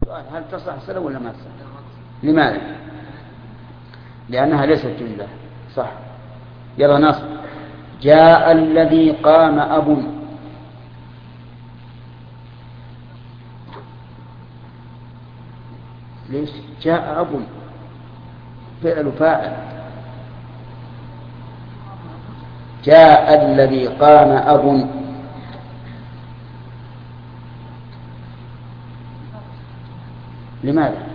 هل تصح الصلة ولا ما تصح؟ لماذا؟ لأنها ليست جملة. صح. يلا نص. جاء الذي قام أب. ليش؟ جاء أب فعل فاعل. جاء الذي قام أب. لماذا؟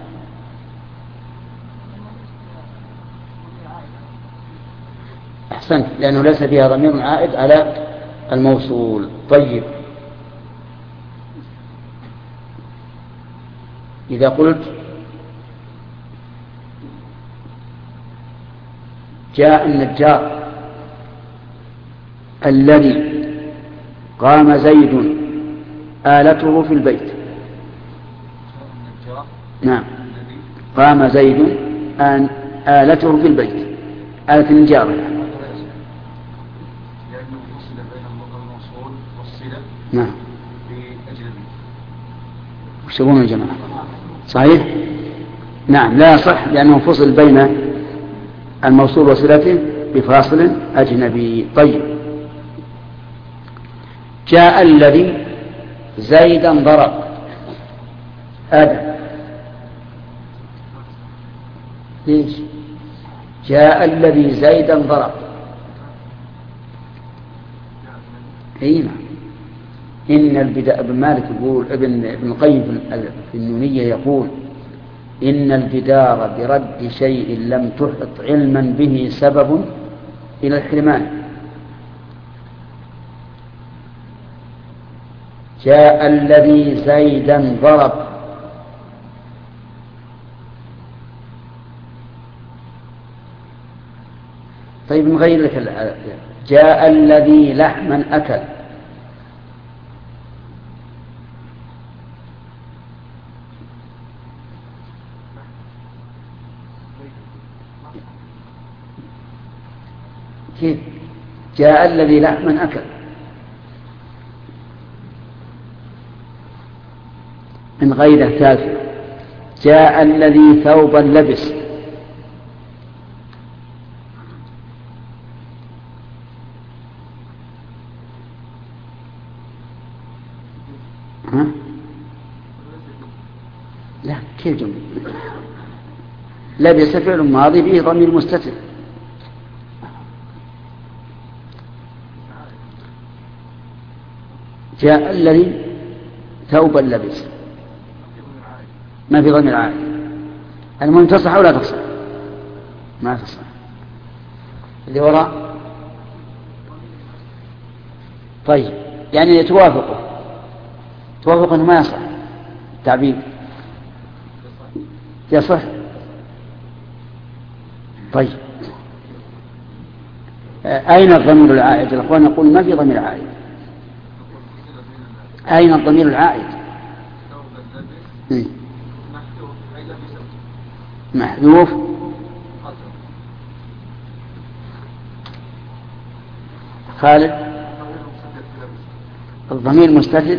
أحسنت، لأنه ليس فيها ضمير عائد على الموصول. طيب، إذا قلت جاء النجار الذي قام زيد آلته في البيت. نعم، قام زيد آلته في البيت، آلة النجار يعني. لأنه فصل بين الموصول والصلة. نعم. بأجنبي. وش يقولون يا جماعة؟ صحيح؟ نعم، لا صح، لأنه فصل بين الموصول وصلته بفاصل أجنبي. طيب، جاء الذي زيدا ضرب آدم. ليش؟ جاء الذي زيدا ضرب. هنا إن البداء. ابن مالك يقول، ابن القيم في النونية يقول إن البدار برد شيء لم تحط علما به سبب إلى الحرمان. جاء الذي زيدا ضرب. طيب، نغير لك. جاء الذي لحما أكل. كيف؟ جاء الذي لحما أكل. من غير كافر. جاء الذي ثوبا لبس. ها؟ لا، كيف جملة؟ لبس فعل ماضي به ضمير مستتر. جاء الذي ثوبا لبس، ما في ضمير عائد. المهم تصح ولا تصح؟ ما تصح. اللي وراء طيب، يعني يتوافقه أنه ما يصح التعبير. يصح. طيب، أين الضمير العائد؟ الأخوان يقول ما في ضمير عائد. أين الضمير العائد؟ محذوف. خالد، الضمير مستتر.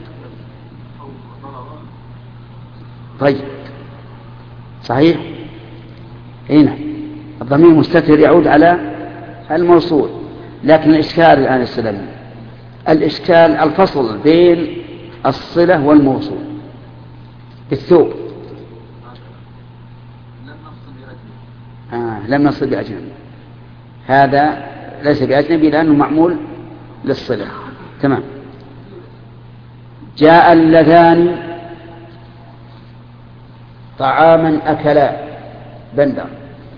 طيب، صحيح. هنا الضمير مستتر يعود على الموصول، لكن الإشكال الآن السلمي، الإشكال الفصل بين الصلة والموصول. الثوب لم نصل بأجنبي. هذا ليس بأجنبي لأنه معمول للصلة. تمام. جاء اللذان طعاما أكلا. بندر.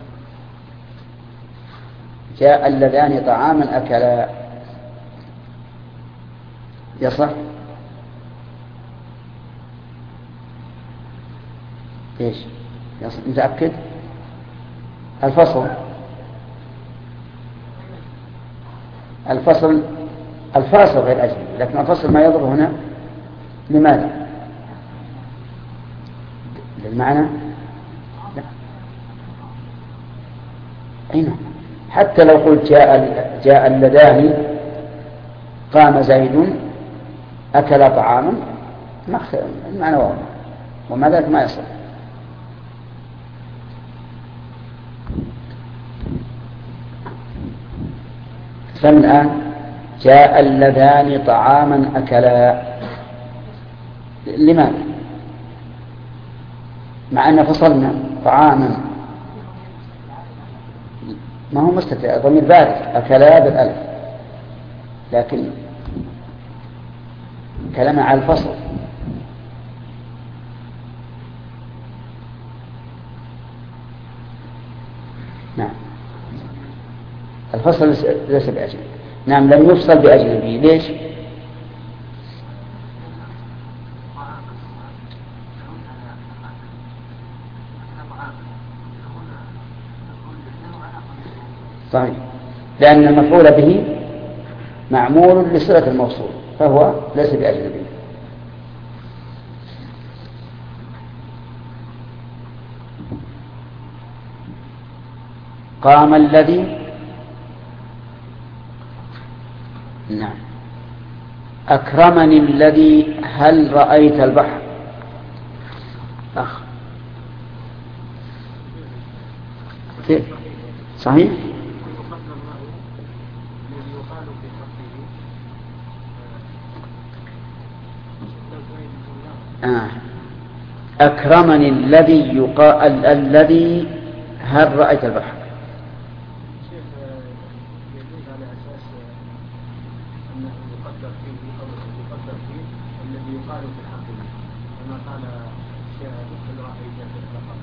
جاء اللذان طعاما أكلا. يصح؟ ايش؟ يصح؟ متأكد؟ الفصل الفاصل غير أجنبي، لكن الفصل ما يضر هنا. لماذا؟ للمعنى؟ لا. أين؟ حتى لو قلت جاء اللذان قام زيد أكل طعاما، المعنى واضح. ومع ذلك ما يصح. فالآن جاء اللذان طعاما أكلا، لماذا؟ مع أن فصلنا طعاما، ما هو مستتر، ضمير بارد، أكلا بالألف، لكن كلام على الفصل. نعم، الفصل ليس بأجل. نعم، لم يفصل بأجنبي. ليش؟ صحيح، لأن المفعول به معمول لصلة الموصول، فهو ليس بأجنبي. قام الذي، نعم. أكرمني الذي، هل رأيت البحر؟ صحيح. أكرمني الذي يقال الذي، هل رأيت البحر؟ يجوز على أساس أنه يقدر فيه الذي يقال في حقه، كما قال الشاعر هل رأيت البحر،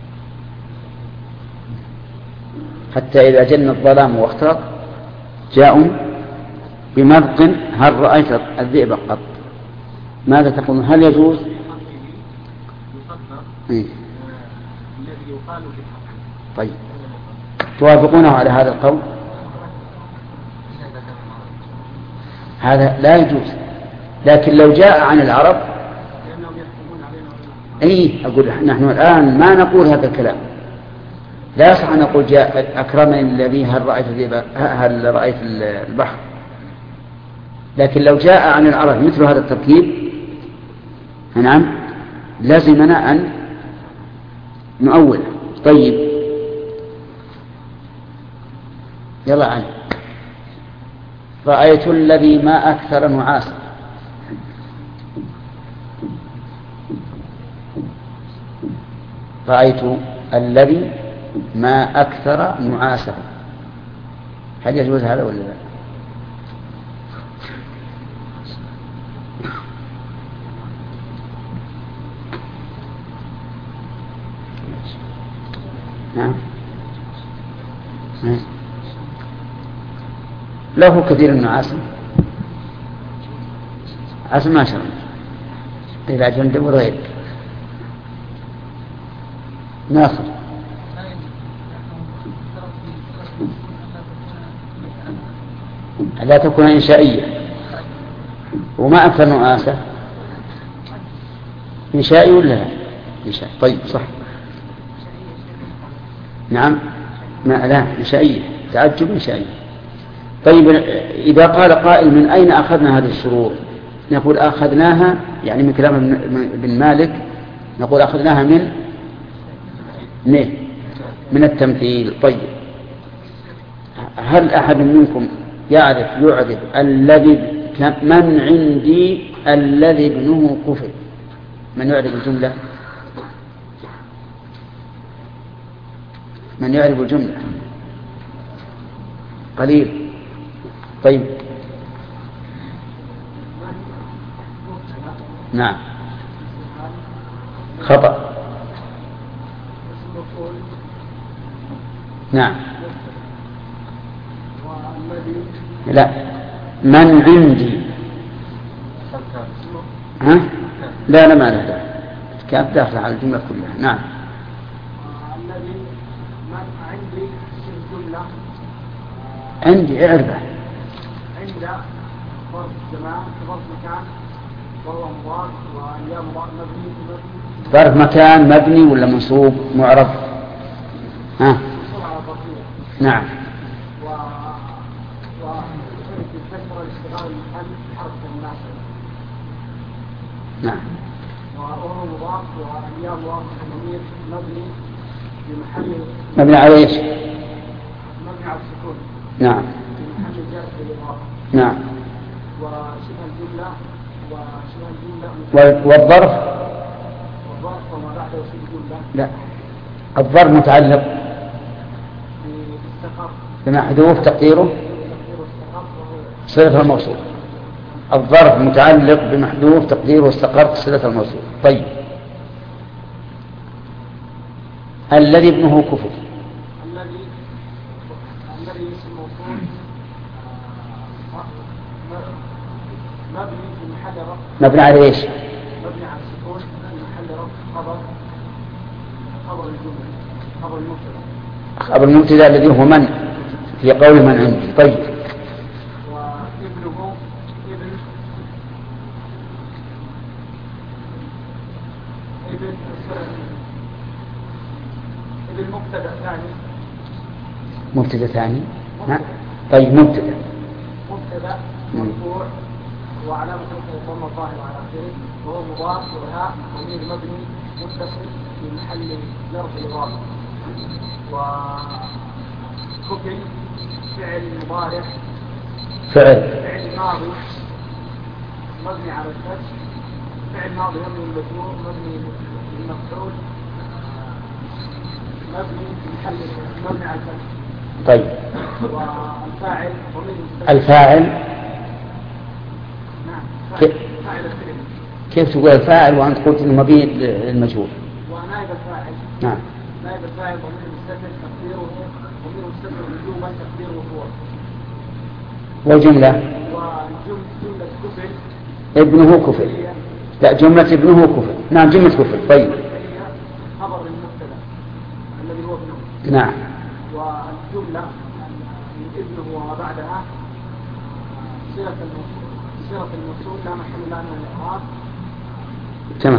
حتى إذا جن الظلام واخترق جاءوا بمرق هل رأيت الذئب قط. ماذا تقول؟ هل يجوز؟ الذي يقال في حقه. طيب، توافقونه على هذا القول؟ هذا لا يجوز، لكن لو جاء عن العرب أقول نحن الآن ما نقول هذا الكلام، لا يصح أن نقول جاء أكرمني الذي هل رأيت البحر. لكن لو جاء عن العرب مثل هذا التركيب، نعم، لازمنا أن نؤول. طيب، يلا عنه. رأيت الذي ما أكثر نعاسا. رأيت الذي ما أكثر نعاسه، هل يجوز هذا ولا لا؟ نعم، له كثير من النعاس، عسى ما شرع إلى جنب وغير ناصر. لا تكون إنشائية، وما أكثر نعاسة إنشائي ولا لا؟ إنشائي. طيب، صح. نعم، ما لا إنشائية، تعجب إنشائية. طيب، إذا قال قائل من أين أخذنا هذه الشروط؟ نقول أخذناها يعني من كلام ابن مالك، نقول أخذناها من التمثيل. طيب، هل أحد منكم يعرف الذي من عندي الذي ابنه كفر؟ من يعرف الجملة؟ من يعرف الجملة؟ قليل. طيب، نعم، خطأ. نعم، لا، من عندي. ها؟ لا، ما له كان داخل على الجملة كلها. نعم، الذي عندي الجملة عندي اعربه عند ظرف زمان ظرف مكان والله مضاف وأيام مبني. ظرف مكان مبني ولا منصوب معرب؟ ها؟ نعم. نعم. وهو مضاف مضاف والياء مضاف الضمير مبني بمحل مبني على ايش؟ مبني على السكون. نعم. في محل جر بالإضافة. نعم. وشبه الجملة والظرف وما بعده شبه الجملة. لا، الظرف متعلق بمحذوف تقديره صلة الموصول. الظرف متعلق بمحذوف تقديره استقرت صلة الموصول. طيب، الذي ابنه كفر. الذي اسم موصول مبني في محل رفع. مبني على ايش؟ مبني على السكون في محل رفع خبر الجملة، خبر المبتدا. خبر المبتدا الذي هو من في قول من عندي. طيب، وابنه ابن مبتدا ثاني. مبتدا ثاني. نعم. طيب، مبتدا مرفوع وعلامة رفعه ضمة ظاهرة على آخره وهو مضاف وهاء ضمير مبني متصل في محل جر إضافة. وكفل فعل مضارع فعل ماضي مبني على الفتح. فعل ماضي مبني للمجرور مبني للمفعول مبني في محل مبني على الفتح. طيب، والفاعل الفاعل. كيف تقول الفاعل وأنت قلت إنه مبني للمجهول؟ ونائب الفاعل. نعم. نائب الفاعل ضمير مستتر تقديره ضمير مستتر وجوبا تقديره هو. والجملة؟ وجملة كفل. ابنه كفل. لا، جملة ابنه كفل. نعم، جملة كفل. طيب. خبر المبتدا الذي هو ابنه. نعم. والجملة من ابنه وما بعدها صيغة الموصول لا محل لها من الإعراب. تمام،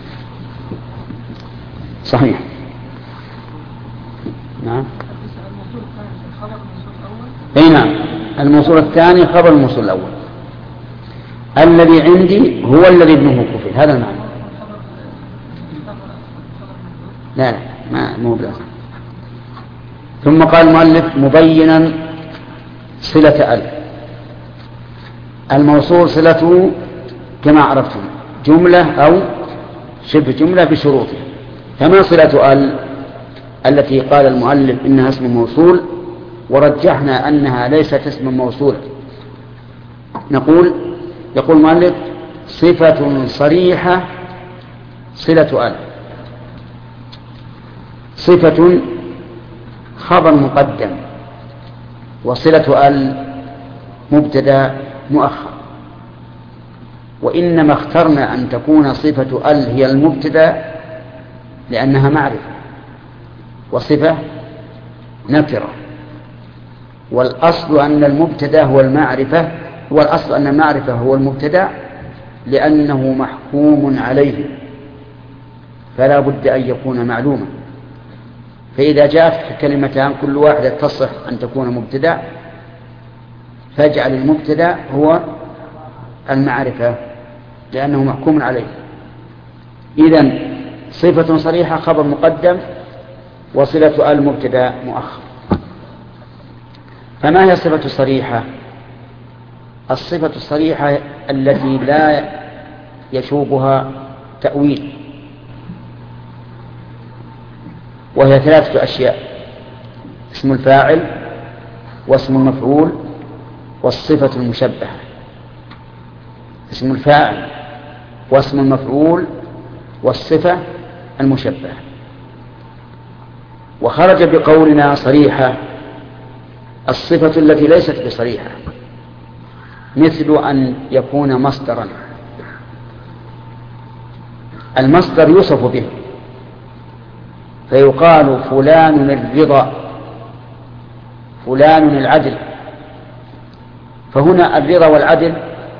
صحيح. نعم. اي نعم، الموصول الثاني خبر الموصول الأول. الذي عندي هو الذي ابنه كفل، هذا المعنى. لا ما مو بلازم. ثم قال المؤلف مبينا صلة ألف. الموصول صلته كما عرفتم جملة أو شبه جملة بشروطه. كما صلة التي قال المؤلف إنها اسم موصول ورجحنا أنها ليست اسم موصولا. يقول المؤلف صفة صريحة صلة صفة خبر مقدم وصلة مبتدا مؤخر. وإنما اخترنا أن تكون صفة هي المبتدا لأنها معرفة وصفة نكرة. والأصل أن المبتدا هو المعرفة، والأصل أن المعرفة هو المبتدا لأنه محكوم عليه فلا بد أن يكون معلوما. فإذا جاءت كلمتان كل واحدة تصح أن تكون مبتدا فاجعل المبتدا هو المعرفة لأنه محكوم عليه. إذن صفة صريحة خبر مقدم وصلة المبتدا مؤخر. فما هي الصفة الصريحة؟ الصفة الصريحة التي لا يشوبها تأويل، وهي ثلاثة أشياء: اسم الفاعل واسم المفعول والصفة المشبهة. اسم الفاعل واسم المفعول والصفة المشبهة. وخرج بقولنا صريحة الصفة التي ليست بصريحة، مثل أن يكون مصدرا. المصدر يوصف به فيقال فلان الرضا، فلان العدل. فهنا الرضا والعدل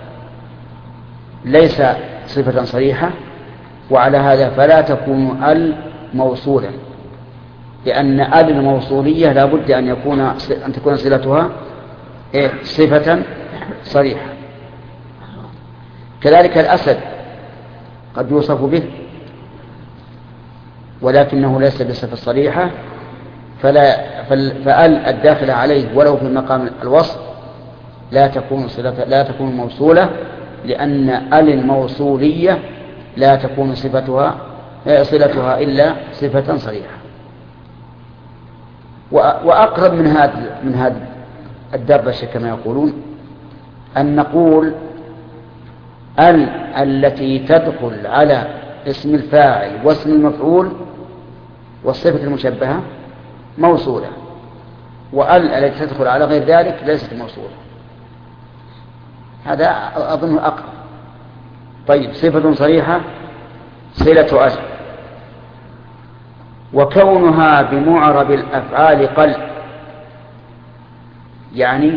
ليس صفة صريحة، وعلى هذا فلا تكون موصولا، لأن الموصولية لا بد أن تكون صلتها صفة صريحة. كذلك الأسد قد يوصف به ولكنه ليس بصفة صريحة، فأل الداخلة عليه ولو في مقام الوصف لا تكون موصولة، لأن أل الموصولية لا تكون صلتها إلا صفة صريحة. وأقرب من هذا الدردشة كما يقولون أن نقول ال التي تدخل على اسم الفاعل واسم المفعول والصفة المشبهة موصولة، وال التي تدخل على غير ذلك ليست موصولة. هذا أظنه أقرب. طيب، صفة صريحة صلة أجل، وكونها بمعرب الأفعال قل، يعني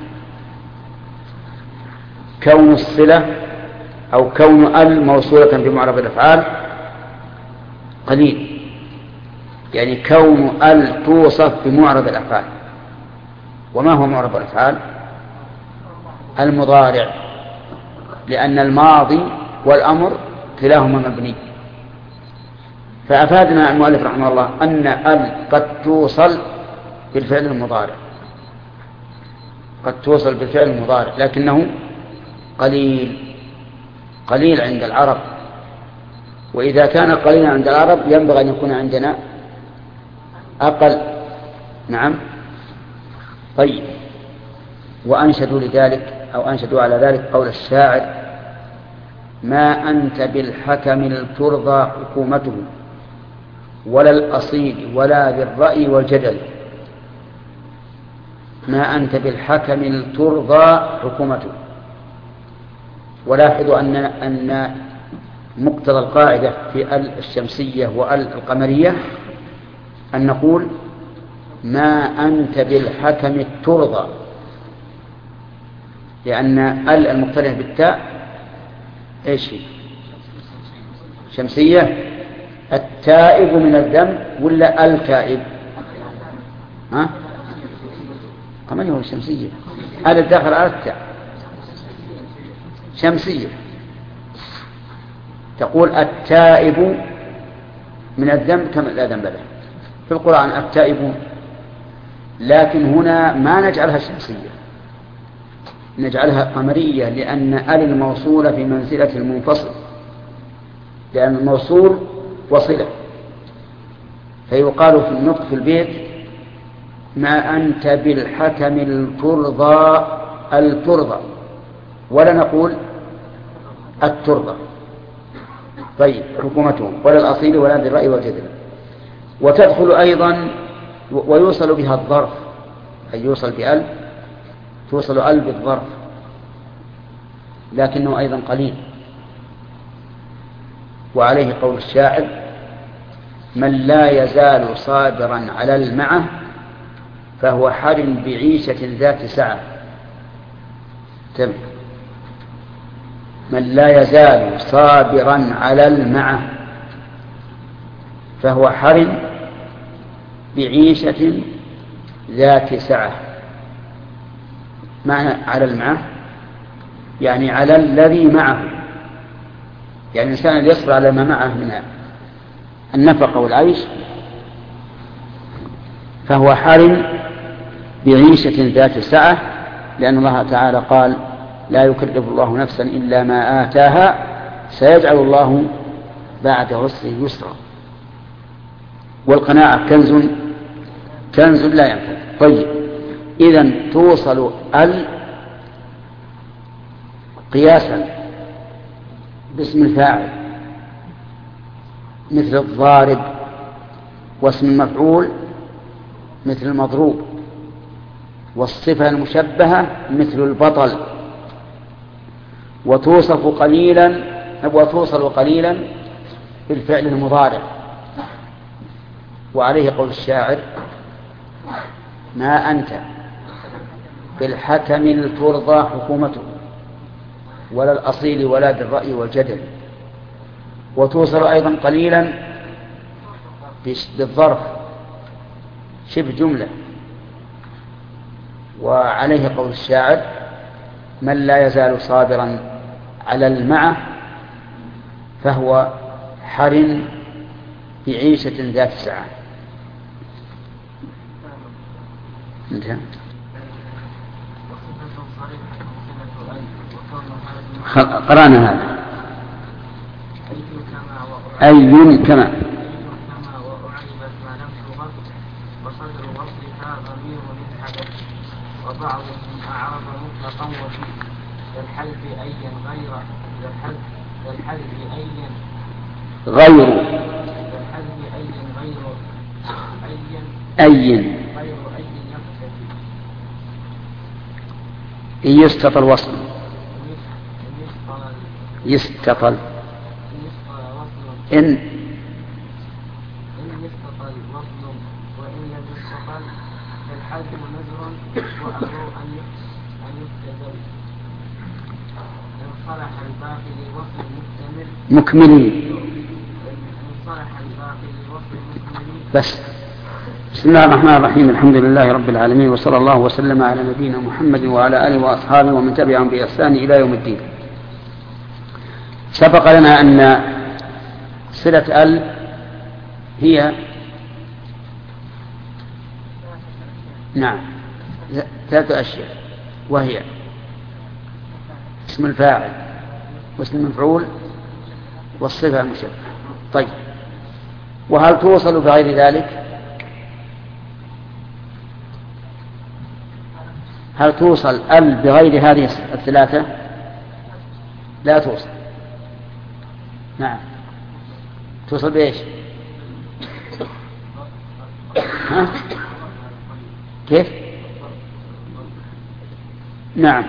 كون الصلة أو كون ال موصولة بمعرب الأفعال قليل، يعني كون ال توصف بمعرب الأفعال. وما هو معرب الأفعال؟ المضارع، لأن الماضي والأمر كلاهما مبني. فأفادنا المؤلف رحمه الله أن ال قد توصل بالفعل المضارع، قد توصل بالفعل المضارع، لكنه قليل عند العرب. وإذا كان قليلا عند العرب ينبغي أن يكون عندنا أقل. نعم. طيب، وأنشدوا على ذلك قول الشاعر: ما أنت بالحكم الترضى حكومته ولا الأصيل ولا بالرأي والجدل. ما أنت بالحكم الترضى حكومته. ولاحظوا أن مقتضى القاعدة في ال الشمسية وال القمرية أن نقول ما أنت بالحكم الترضى، لأن ال المقترنة بالتاء ايش هي؟ شمسية. التائب من الذنب ولا التائب؟ قمرية ولا شمسية؟ ال الداخل على التاء شمسية. تقول التائب من الذنب كما لا ذنب له في القرآن التائبون، لكن هنا ما نجعلها شمسية، نجعلها قمرية، لأن ال الموصولة في منزلة المنفصل، لأن الموصول وصلة. فيقال في النطق في البيت: ما أنت بالحكم الترضى، ولا نقول الترضى. طيب، حكومته ولا الأصيل ولا بالرأي والجدل. وتدخل أيضا ويوصل بها الظرف، أي يوصل بأل، توصل أل بالظرف، لكنه أيضا قليل. وعليه قول الشاعر: من لا يزال صابرا على المعه فهو حر بعيشة ذات سعة. من لا يزال صابرا على المعه فهو حر بعيشة ذات سعة. معنى على المعه يعني على الذي معه، يعني الإنسان اللي يصبر على ما معه من النفقة والعيش فهو حر بعيشة ذات سعة، لأن الله تعالى قال: لا يكلف الله نفسا إلا ما آتاها سيجعل الله بعد عسر يسرا. والقناعة كنز لا ينفد. طيب، إذن توصل ال قياسا باسم الفاعل مثل الضارب، واسم المفعول مثل المضروب، والصفة المشبهة مثل البطل. وتوصل قليلا بالفعل المضارع. وعليه قول الشاعر: ما أنت بالحكم الترضى حكومته ولا الأصيل ولا بالرأي والجدل. وتوصل أيضا قليلا بالظرف شبه جملة. وعليه قول الشاعر: من لا يزال صابرا على المعه فهو حر في عيشة ذات سعة. انتهى. قرأنا هذا. أي كما وأعربت ما لم تغط وصدر وصلها ضمير للحدث وبعضهم أعرب مطلقا وفي كالحلف أيا غير كالحلف أيا غير كالحلف أيا غير أي يقتفي يستطل وصل يستطل إن يستطل وصل وإن لم يستطل كالحلف نذر وأمر أن يكتذب إن صلح الباقي لوصل مكملين. بس. بسم الله الرحمن الرحيم. الحمد لله رب العالمين، وصلى الله وسلم على نبينا محمد وعلى آله وأصحابه ومن تبعهم بإحسان إلى يوم الدين. سبق لنا أن صلة ال هي ثلاث أشياء، وهي اسم الفاعل واسم المفعول والصفة المشبهة. طيب، وهل توصل بغير ذلك؟ هل توصل ال بغير هذه الثلاثة؟ لا توصل. نعم. توصل بإيش؟ ها؟ كيف؟ نعم.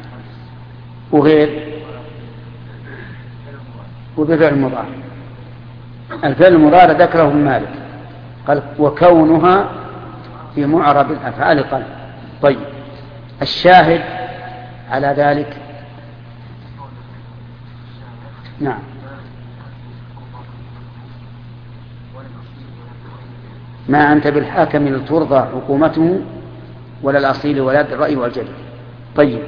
وبفعل المضارع. الفعل المضارع ذكره ابن مالك، قال وكونها في معرب الأفعال قلب. طيب، الشاهد على ذلك نعم ما أنت بالحاكم لترضى حكومته ولا الأصيل ولا الرأي والجدل. طيب،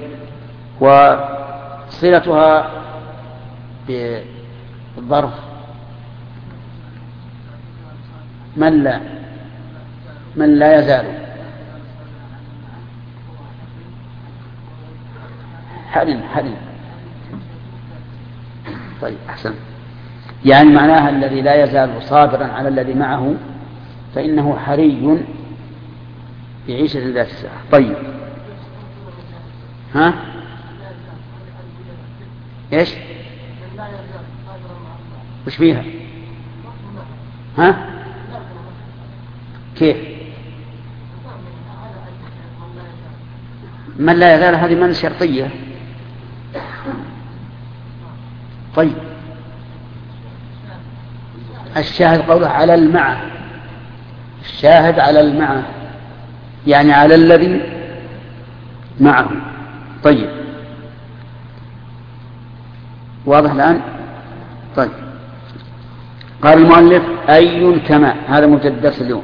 وصلتها بالظرف من لا يزال حري. طيب، أحسن. يعني معناها الذي لا يزال صابرا على الذي معه فإنه حري في عيشة ذات ساعة. طيب، ها؟ إيش؟ وش فيها؟ ها؟ كيف؟ من لا يزال هذه من شرطية. طيب، الشاهد قوله على المعنى، الشاهد على المعنى يعني على الذي معه. طيب، واضح الآن؟ طيب، قال المؤلف أي كما، هذا مبتدأ درس اليوم.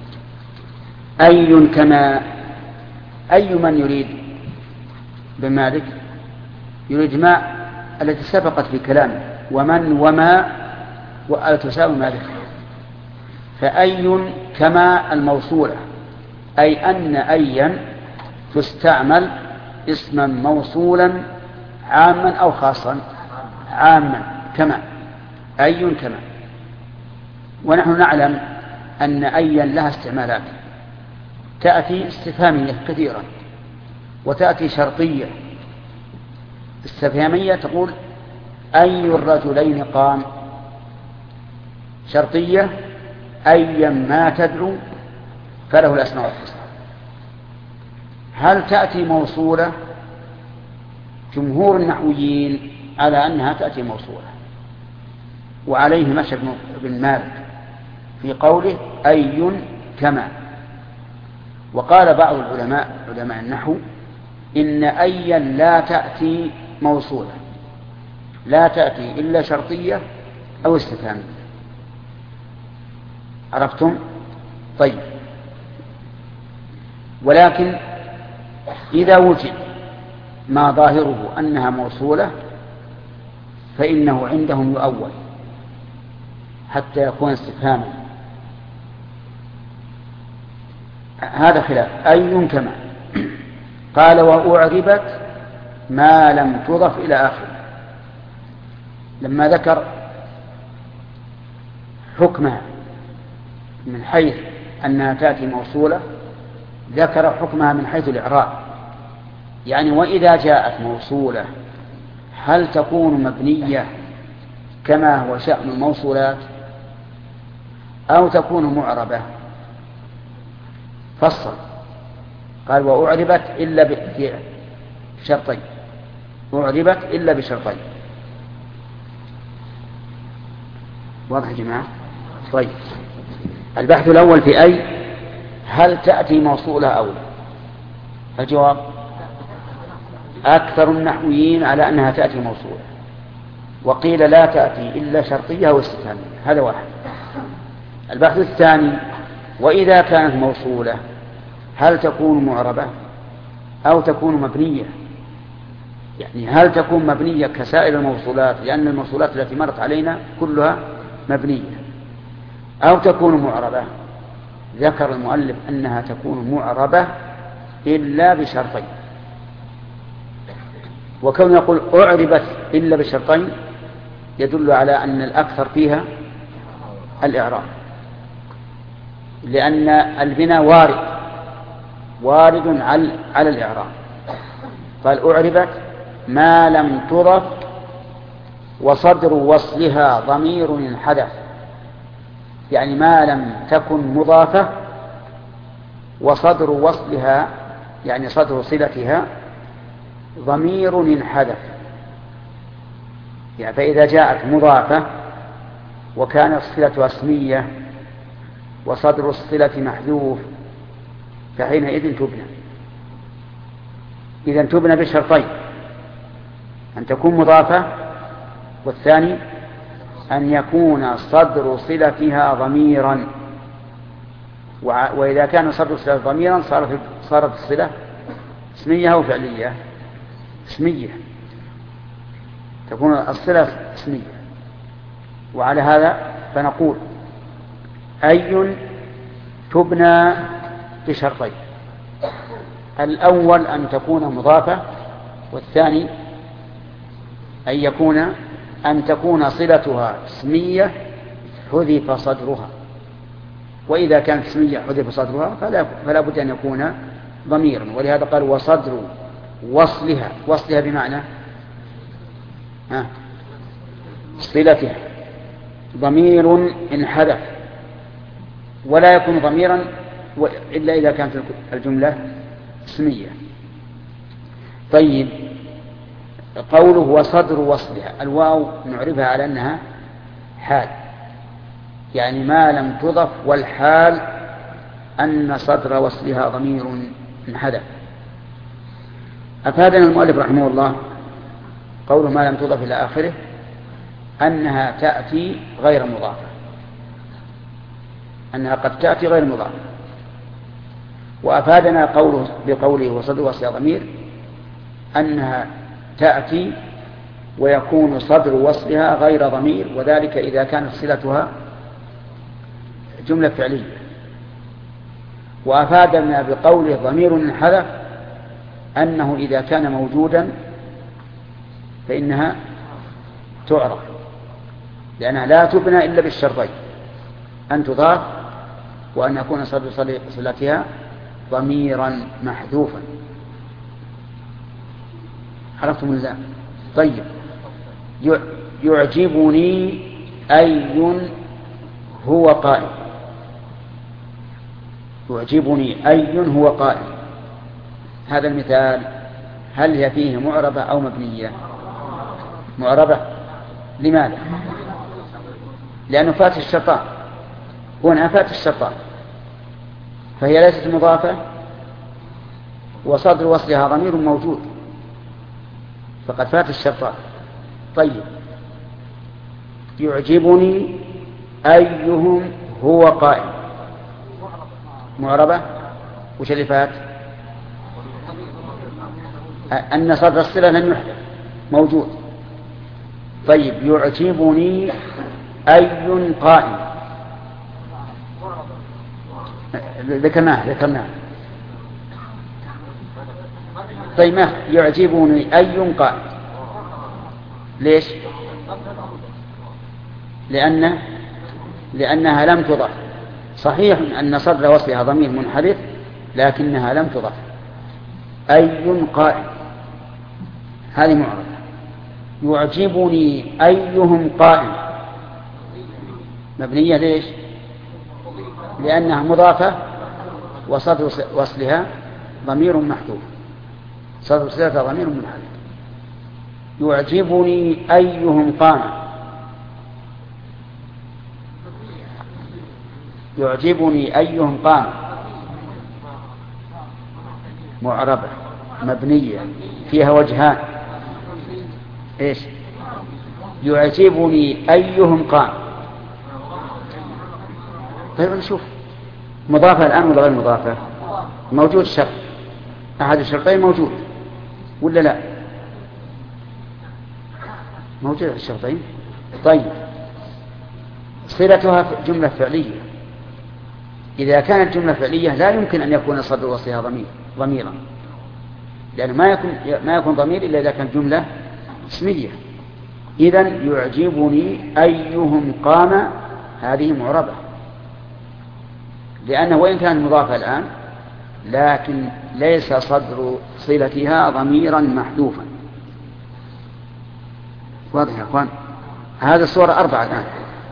أي كما، أي من يريد بمالك؟ يريد ما التي سبقت في كلامه، ومن وما تساوي مالك. فأي كما الموصولة، أي أن أيا تستعمل اسما موصولا عاما أو خاصا. عاما كما، أي كما. ونحن نعلم أن أيا لها استعمالات، تأتي استفهامية كثيرا، وتأتي شرطية. استفهامية تقول أي الرجلين قام، شرطية أيا ما تدعو فله الأسماء الحسنى. هل تأتي موصولة؟ جمهور النحويين على أنها تأتي موصولة، وعليه مشى ابن مالك في قوله أي كما. وقال بعض علماء النحو إن أيا لا تأتي موصولة، لا تأتي إلا شرطية أو استفهامية. عرفتم؟ طيب، ولكن إذا وجد ما ظاهره أنها موصولة فإنه عندهم يؤول. حتى يكون استفهاما. هذا خلاف. أي كما قال وأعربت ما لم تضف إلى آخر. لما ذكر حكمها من حيث أنها تأتي موصولة ذكر حكمها من حيث الإعراب، يعني وإذا جاءت موصولة هل تكون مبنية كما هو شأن الموصولات أو تكون معربة؟ فصل قال وأعربت إلا بشرطين، أعربت إلا بشرطين. واضح يا جماعة؟ طيب البحث الأول في أي هل تأتي موصولة أو لا؟ الجواب أكثر النحويين على أنها تأتي موصولة، وقيل لا تأتي إلا شرطية أو استفهامية. هذا واحد. البحث الثاني وإذا كانت موصولة هل تكون معربة أو تكون مبنية؟ يعني هل تكون مبنية كسائر الموصولات لأن الموصولات التي مرت علينا كلها مبنية، أو تكون معربة؟ ذكر المؤلف أنها تكون معربة إلا بشرطين. وكون يقول أعربت إلا بشرطين يدل على أن الأكثر فيها الإعراب، لأن البناء وارد على الإعراب. قال أعربت ما لم تضف وصدر وصلها ضمير انحدث، يعني ما لم تكن مضافة وصدر وصلها يعني صدر صلتها ضمير انحدث. يعني فإذا جاءت مضافة وكانت صلتها اسمية وصدر الصلة محذوف فحينئذ تبنى. إذن تبنى بشرطين: أن تكون مضافة، والثاني أن يكون صدر صلتها ضميرا. وإذا كان صدر صلة ضميرا صارت الصلة اسمية أو فعلية؟ اسمية، تكون الصلة اسمية. وعلى هذا فنقول أي تبنى بشرطين: الأول أن تكون مضافة، والثاني أن تكون صلتها اسمية حذف صدرها. وإذا كانت اسمية حذف صدرها فلا بد أن يكون ضميرا. ولهذا قال وصدر وصلها بمعنى صلتها ضمير انحذف، ولا يكون ضميرا إلا إذا كانت الجملة اسمية. طيب قوله وصدر وصلها، الواو نعرفها على أنها حال، يعني ما لم تضف، والحال أن صدر وصلها ضمير انحذف. أفادنا المؤلف رحمه الله قوله ما لم تضف إلى آخره أنها تأتي غير مضافة، أنها قد تأتي غير مضافة. وأفادنا بقوله وصدر وصلها ضمير أنها تأتي ويكون صدر وصلها غير ضمير، وذلك إذا كانت صلتها جملة فعلية. وأفادنا بقوله ضمير انحذف أنه إذا كان موجودا فإنها تعرف، لأنها لا تبنى إلا بالشرطين: أن تضاف وأن يكون صدر صلتها ضميرا محذوفا. عرفتم الله؟ طيب يعجبني أي هو قائم. يعجبني أي هو قائم، هذا المثال هل هي فيه معربة أو مبنية؟ معربة. لماذا؟ لأنه فات الشرطان، هنا فات الشرطان، فهي ليست مضافة وصدر وصلها ضمير موجود، فقد فات الشرطان. طيب يعجبني أيهم هو قائم، معربة. وش اللي فات؟ أن صدر الصلة لم يحدث موجود. طيب يعجبني أي قائم. ذكرناه. طيب ما يعجبني أي قائم. ليش؟ لأنها لم تضف. صحيح أن صدر وصلها ضمير منحرف لكنها لم تضف. أي قائم هذه معرفة. يعجبني أيهم قائم مبنية. ليش؟ لأنها مضافة وصدر وصلها ضمير محذوف. صدر وصلها ضمير منحرف. يعجبني أيهم قام. يعجبني أيهم قام معربة مبنية فيها وجهان. إيش؟ يعجبني أيهم قام. طيب نشوف مضافة الآن ولا غير مضافة؟ موجود شرط، أحد الشرطين موجود ولا لا؟ موجود الشرطين. طيب صلتها جملة فعلية. إذا كانت جملة فعلية لا يمكن أن يكون صدر وصلها ضميرا، لأنه ما يكون ضمير إلا إذا كانت جملة اسمية. إذن يعجبني أيهم قام هذه معربة، لأنه وإن كانت مضافة الآن لكن ليس صدر صلتها ضميرا محذوفا. واضح يا أخوان؟ هذه الصورة 4 الآن.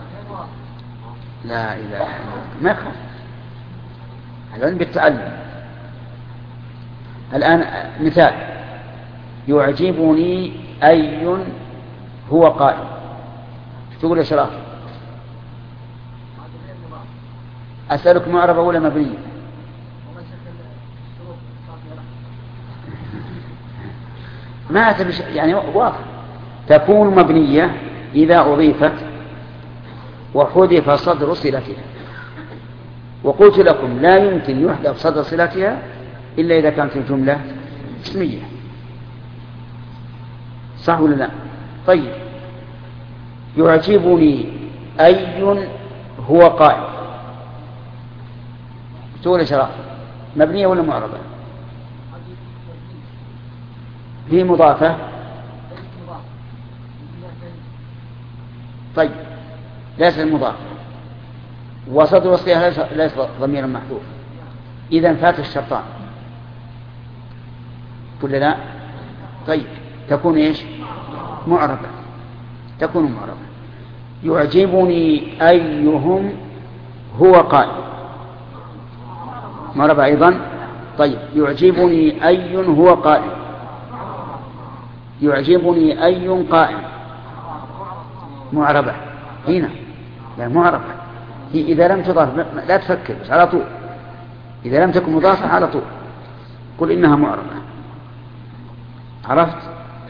لا إله إلا الله. ما يخاف الآن بالتعلم. الآن مثال: يعجبني أي هو قائم. تقول يا شراف أسألك معربة ولا مبنية؟ ما يعني واضح. تكون مبنية إذا أضيفت وحذف صدر صلتها. وقلت لكم لا يمكن يحذف صدر صلتها إلا إذا كانت الجملة اسمية. صح ولا لا؟ طيب يعجبني أي هو قائم. تقول شراف مبنية ولا معربة؟ هي مضافة. طيب ليس المضاف وصدر وصلها ليس ضميرا محذوف. إذن فات الشرطان ولا لا؟ طيب تكون إيش؟ معربة. تكون معربة. يعجبني أيهم هو قائم معربة أيضا. طيب يعجبني أي هو قائم. يعجبني أي قائم معربة. هنا لا معربة. هي إذا لم تضاف لا تفكر على طول. إذا لم تكن مضافة على طول قل إنها معربة. عرفت؟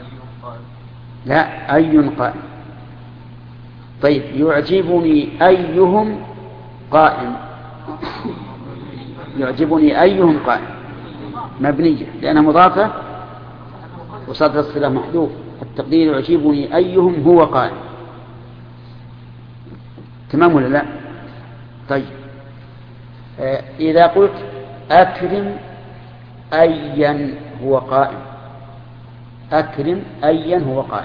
لا أي قائم. طيب يعجبني أيهم قائم. يعجبني أيهم قائم مبنية لأنها مضافة وصدر الصلة محذوف. التقدير يعجبني أيهم هو قائم. تمام ولا لا؟ طيب إذا قلت أكرم أيا هو قائم. أكرم أيا هو قائم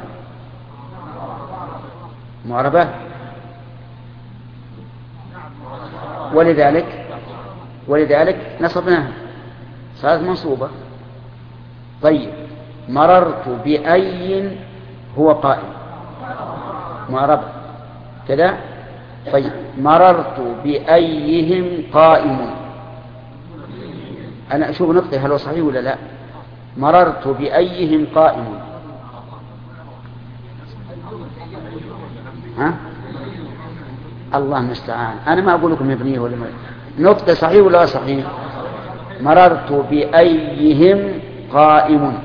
معربة. ولذلك نصبناها صارت منصوبة. طيب مررت بأي هو قائم معربة كذا. طيب مررت بأيهم قائم. أنا أشوف نقطة هل هو صحيح ولا لا؟ مررت بأيهم قائم. ها؟ الله المستعان. أنا ما أقول لكم مبنية ولا ما نقطة صحيح ولا لا صحيح؟ مررت بأيهم قائم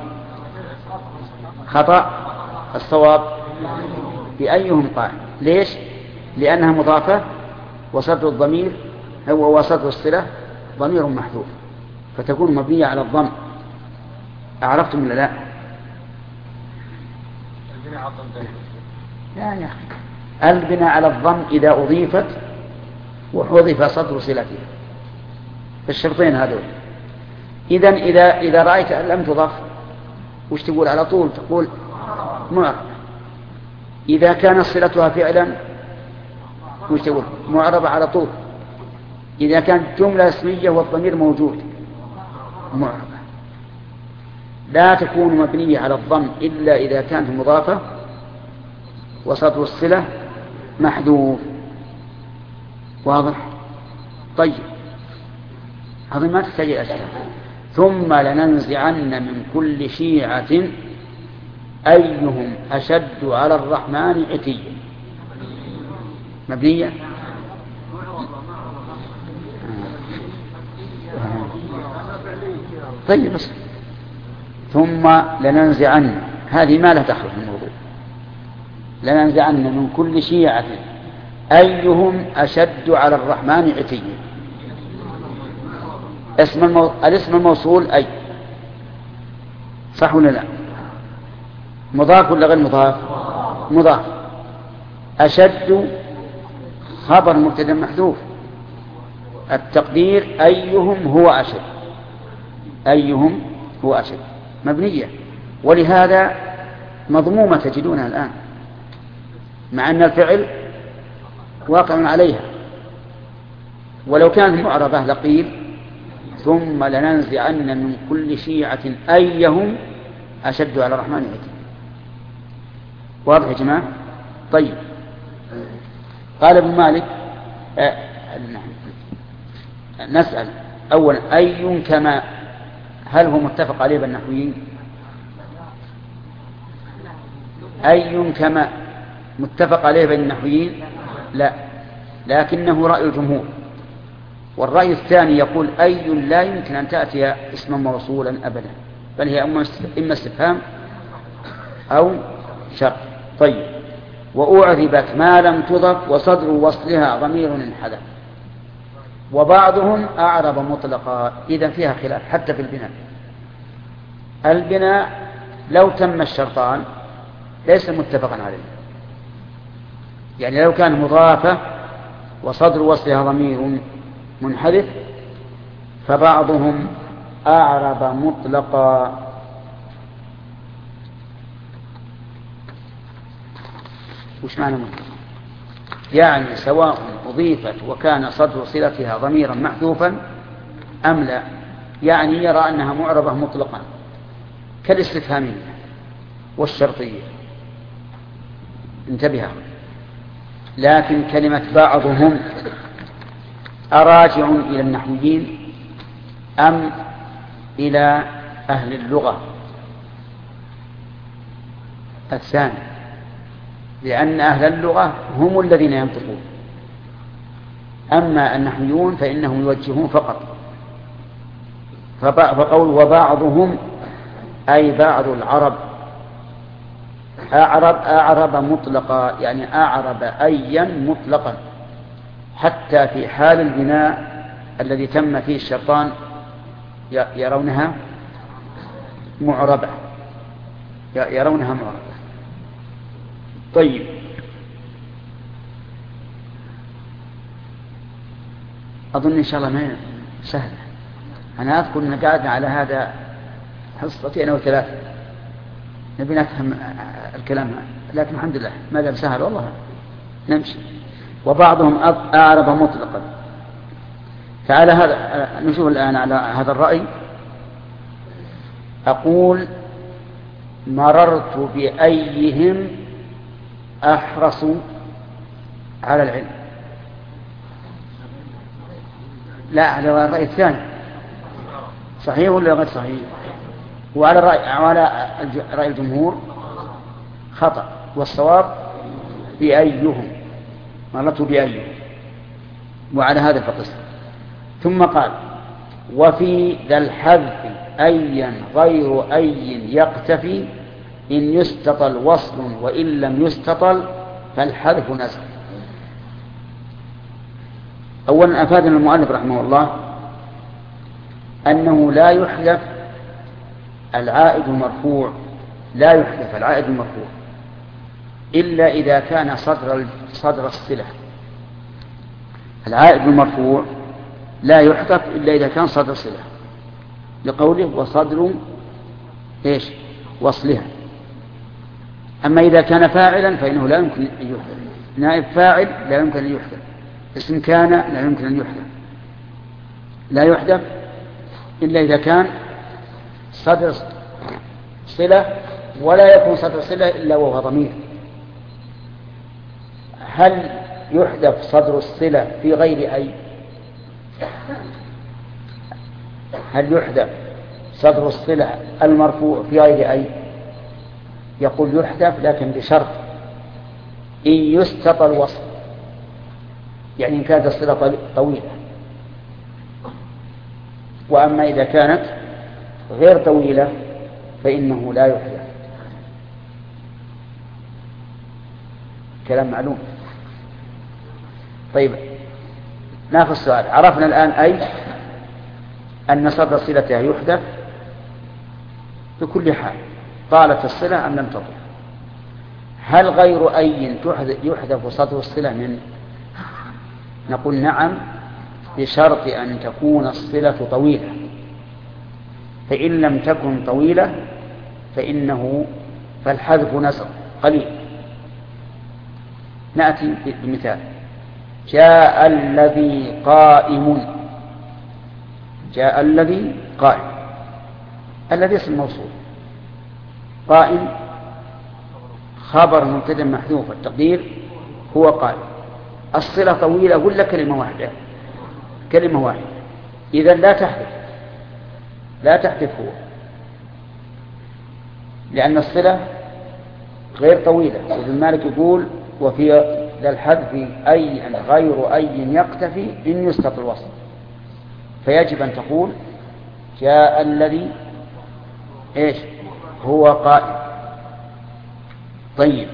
خطأ. الصواب بأيهم قائم. ليش؟ لأنها مضافة وصدر الضمير هو وصدر الصلة ضمير محذوف فتكون مبنية على الضم. أعرفتم ولا لا؟ لا يا أخي البناء على الضم إذا أضيفت وحذف صدر صلتها، الشرطين هذول. إذا رأيت أن لم تضف وش تقول على طول؟ تقول معرب. إذا كانت صلتها فعلا وش تقول؟ معربة على طول. إذا كانت جملة اسمية والضمير موجود معربة. لا تكون مبنية على الضم إلا إذا كانت مضافة وصدر الصلة محذوف. واضح؟ طيب، هذا ما تحتاج إلى أشياء. ثم لننزعن من كل شيعة أيهم أشد على الرحمن عتيا. مبنية. طيب بس. ثم لننزعن، هذه ما لا تخرج من الموضوع. لننزعن من كل شيعة أيهم أشد على الرحمن عتيا. الاسم الموصول أي، صح ولا لا؟ مضاف ولا غير مضاف؟ مضاف. أشد خبر مبتدأ محذوف، التقدير أيهم هو أشد. أيهم هو أشد مبنية، ولهذا مضمومة تجدونها الآن مع أن الفعل واقع عليها. ولو كانت معربة لقيل ثم لننزعن من كل شيعة أيهم أشد على الرحمن عتيا. واضح يا جماعة؟ طيب، قال ابن مالك نسأل أولا أي كما، هل هو متفق عليه بالنحويين؟ أي كما متفق عليه بين النحويين؟ لا، لكنه رأي الجمهور. والرأي الثاني يقول أي لا يمكن أن تأتي اسما موصولا أبدا، بل هي إما استفهام أو شرط. طيب، وأعربت ما لم تضف وصدر وصلها ضمير انحذف. وبعضهم أعرب مطلقا. إذا فيها خلاف حتى في البناء. البناء لو تم الشرطان ليس متفقا عليه، يعني لو كان مضافة وصدر وصلها ضمير منحذف فبعضهم أعرب مطلقا. وش معنى مطلق؟ يعني سواء أضيفت وكان صدر صلتها ضميرا محذوفا أم لا، يعني يرى أنها معربة مطلقا كالاستفهامية والشرطية. انتبه. لكن كلمة بعضهم أراجع إلى النحويين أم إلى أهل اللغة؟ الثاني، لأن أهل اللغة هم الذين ينطقون، أما النحويون فإنهم يوجهون فقط. فقول وبعضهم أي بعض العرب أعرب مطلقا، يعني أعرب أيا مطلقا حتى في حال البناء الذي تم فيه الشرطان يرونها معربة. طيب، أظن إن شاء الله ما سهل. أنا أذكر أن قاعدنا على هذا حصتين أو ثلاثة نبي نفهم الكلام، لكن الحمد لله ما دام سهل والله نمشي. وبعضهم أعرب مطلقا. فعلى هذا نشوف الآن على هذا الرأي. أقول مررت بأيهم أحرص على العلم. لا، على الرأي الثاني صحيح ولا غير صحيح؟ وعلى رأي الجمهور خطأ، والصواب بأيهم، مررت بأيهم، وعلى هذا فقس. ثم قال وفي ذا الحذف أيا غير أي يقتفي إن يستطل وصل وإن لم يستطل فالحذف نسخ. أولا أفادنا المؤلف رحمه الله أنه لا يحذف العائد المرفوع، لا يحذف العائد المرفوع إلا إذا كان صدر الصلة. العائد المرفوع لا يحذف إلا إذا كان صدر صلة، لقوله وصدر إيش وصلها. أما إذا كان فاعلا فإنه لا يمكن أن يحذف، نائب فاعل لا يمكن أن يحذف، اسم كان لا يمكن أن يحذف، لا يحذف إلا إذا كان صدر صلة، ولا يكون صدر صلة إلا وهو ضمير. هل يحذف صدر الصلة في غير أي؟ هل يحذف صدر الصلة المرفوع في غير أي؟ يقول يحذف، لكن بشرط إن يستطى الوصل، يعني إن كانت الصلة طويلة. وأما إذا كانت غير طويلة فإنه لا يحذف. كلام معلوم. طيب ناخذ السؤال. عرفنا الآن أي أن صدر صلتها يحذف بكل حال، طالت الصلة أم لم تطل. هل غير أي يحذف صدر الصلة منه؟ نقول نعم، بشرط أن تكون الصلة طويلة، فإن لم تكن طويلة فالحذف نسق قليل. نأتي بمثال: جاء الذي قائم. جاء الذي قائم، الذي اسم موصول، قائم خبر مبتدأ محذوف، التقدير هو قائم. الصلة طويلة ولا كلمة واحدة؟ كلمة واحدة، إذن لا تحذف هو، لأن الصلة غير طويلة. وابن مالك يقول وفي ذا الحذف أي غير أي يقتفي إن يسقط الوصل، فيجب أن تقول جاء الذي إيش هو قائم. طيب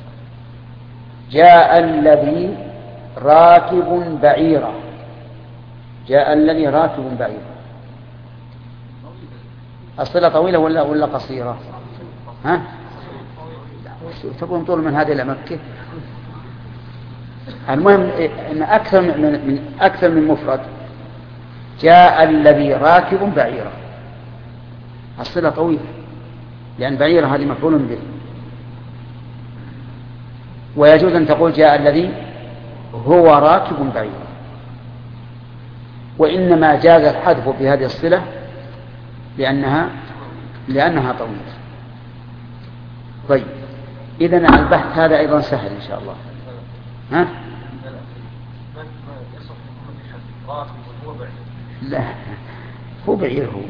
جاء الذي راكب بعيرا. جاء الذي راكب بعيرا، الصلة طويلة ولا قصيرة؟ ها؟ تبون طول من هذه إلى مكة؟ المهم أن أكثر من مفرد. جاء الذي راكب بعيرا، الصلة طويلة، لأن بعيرا هذه مفعول به. ويجوز أن تقول جاء الذي هو راكب بعيرا، وإنما جاز الحذف في هذه الصلة لأنها طويلة. طيب إذن البحث هذا أيضا سهل إن شاء الله. ها؟ لا هو بعير، هو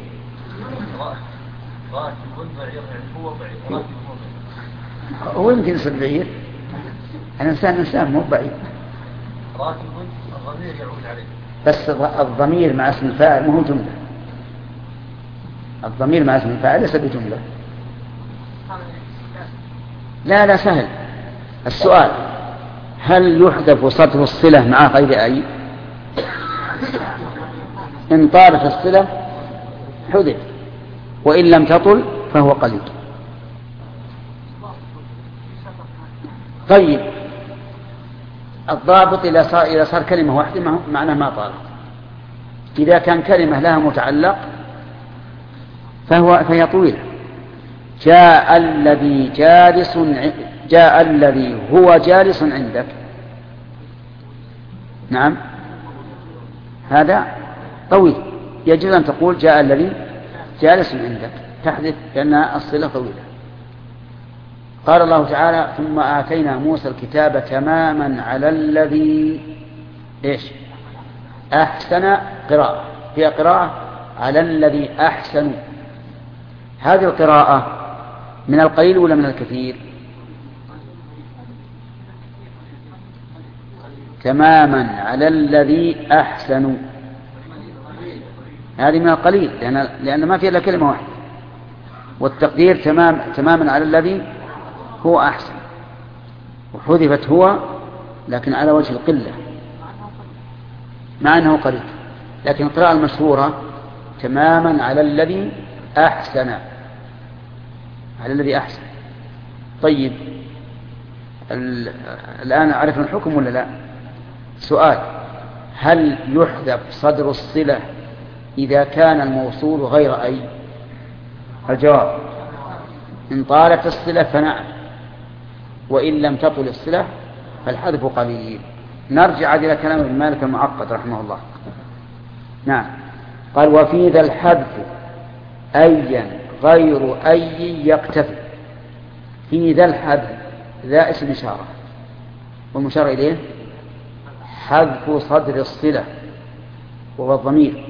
راكب بعير، يعني هو بعير، هو يمكن يصير بعير، الإنسان مو بعير. راكب الضمير يعود عليه، بس الضمير مع اسم الفاعل مو جملة. الضمير مع اسم الفاعل ليس بجملة. لا سهل. السؤال: هل يحذف صدر الصلة مع غير أي؟ إن طالت الصلة حذف، وإن لم تطل فهو قليل. طيب الضابط إذا صار كلمة واحدة معناه ما طالت. إذا كان كلمة لها متعلق فهي طويلة. جاء الذي هو جالس عندك. نعم هذا طويل، يجوز أن تقول جاء الذي جالس عندك، تحدث لأن الصلة طويلة. قال الله تعالى: ثم آتينا موسى الكتاب تماما على الذي إيش أحسن. قراءة فيها قراءة على الذي أحسن. هذه القراءة من القليل ولا من الكثير؟ تماما على الذي أحسن، هذه من القليل لأن ما فيها إلا كلمة واحدة، والتقدير تماما على الذي هو أحسن، وحذفت هو لكن على وجه القلة مع أنه قليل. لكن القراءة المشهورة تماما على الذي أحسن، على الذي أحسن. طيب الآن عرفنا الحكم ولا لا؟ سؤال: هل يحذف صدر الصلة إذا كان الموصول غير أي؟ الجواب: إن طالت الصلة فنعم، وإن لم تطل الصلة فالحذف قليل. نرجع إلى كلام ابن مالك المعقد رحمه الله. نعم، قال: وفي ذا الحذف أيا غير أي يقتفي. في ذا الحذف، ذا اسم إشارة، والمشار إليه حذف صدر الصلة وهو الضمير.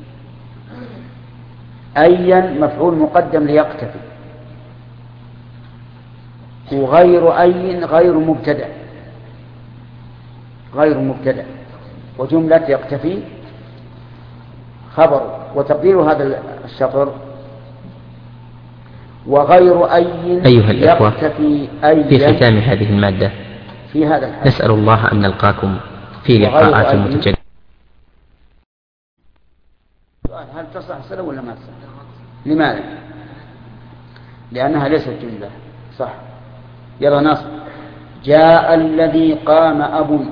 أيا مفعول مقدم ليقتفي، وغير أي غير مبتدأ، وجملة يقتفي خبر، وتقدير هذا الشطر: وغير أي أيها الإخوة، يقتفي في ختام هذه المادة في هذا الحال نسأل الله أن نلقاكم في لقاءات متجددة. هل تصح الصلة ولا ما تصح؟ لماذا؟ لأنها ليست جملة. صح. يلا نص: جاء الذي قام أب.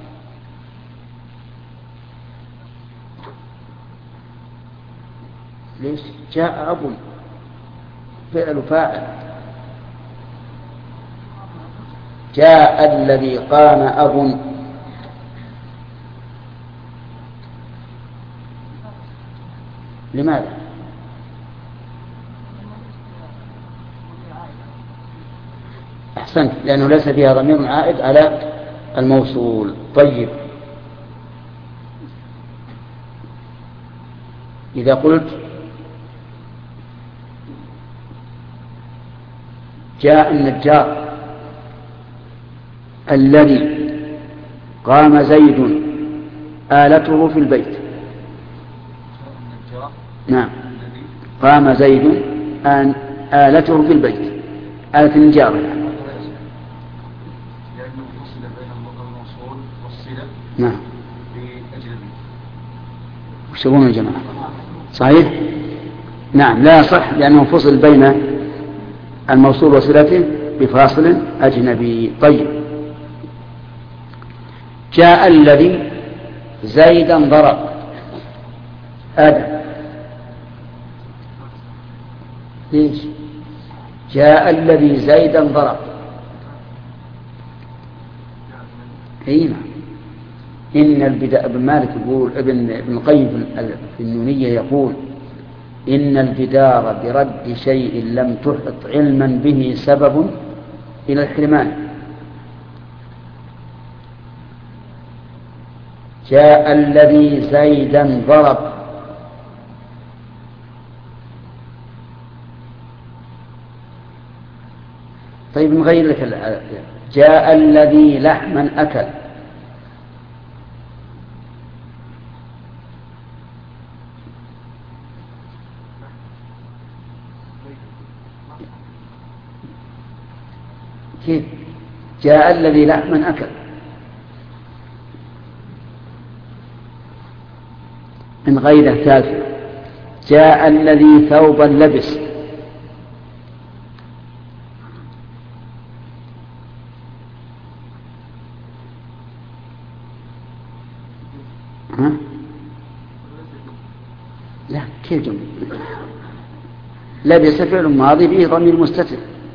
ليش؟ جاء أب فعل فاعل. جاء الذي قام أب. لماذا؟ أحسنت، لأنه ليس فيها ضمير عائد على الموصول. طيب، إذا قلت جاء النجار الذي قام زيد آلته في البيت. نعم، قام زيد آلته في البيت، آلة النجار يعني. لأنه فصل بين الموصول والصلة. نعم. بأجنبي. وش يقولون يا جماعة؟ صحيح؟ نعم، لا صح، لأنه فصل بين الموصول وصلته بفاصل أجنبي. طيب، جاء الذي زيدا ضرب آدم. ليش؟ جاء الذي زيدا ضرب. هنا إن ابن مالك يقول، ابن القيم في النونية يقول: إن الجدار برد شيء لم تحط علما به سبب إلى الحرمان. جاء الذي زيدا ضرب. طيب، نغير لك: جاء الذي لحما أكل. كيف؟ جاء الذي لحما أكل. من غير ثالث: جاء الذي ثوبا لبس. ها؟ لا، كيف جمع؟ لبس فعل ماضي به ضمير مستتر.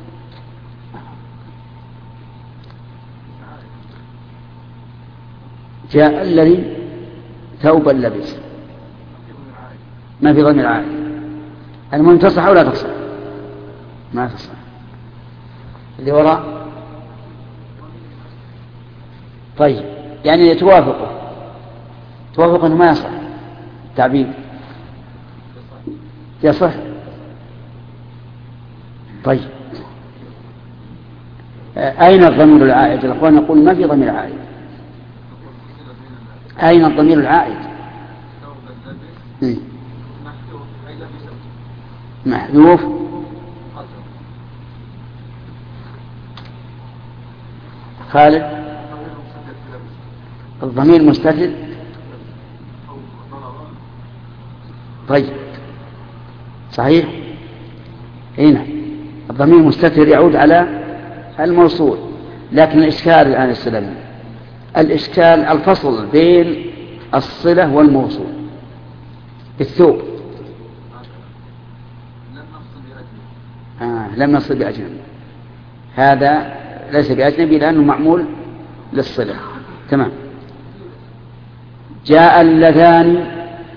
جاء الذي ثوبا لبس، ما في ضمير عائد. المهم تصح ولا تصح؟ ما تصح. اللي وراء طيب، يعني توافق أنه ما يصح التعبير. يصح. طيب، أين الضمير العائد؟ الأخوان يقول ما في ضمير عائد. أين الضمير العائد؟ محذوف. خالد، الضمير مستتر. طيب، صحيح. هنا الضمير مستتر يعود على الموصول، لكن الإشكال الآن السلمي، الإشكال الفصل بين الصلة والموصول بالثوب. لم نصل بأجنبي، هذا ليس بأجنبي لأنه معمول للصلة. تمام. جاء اللذان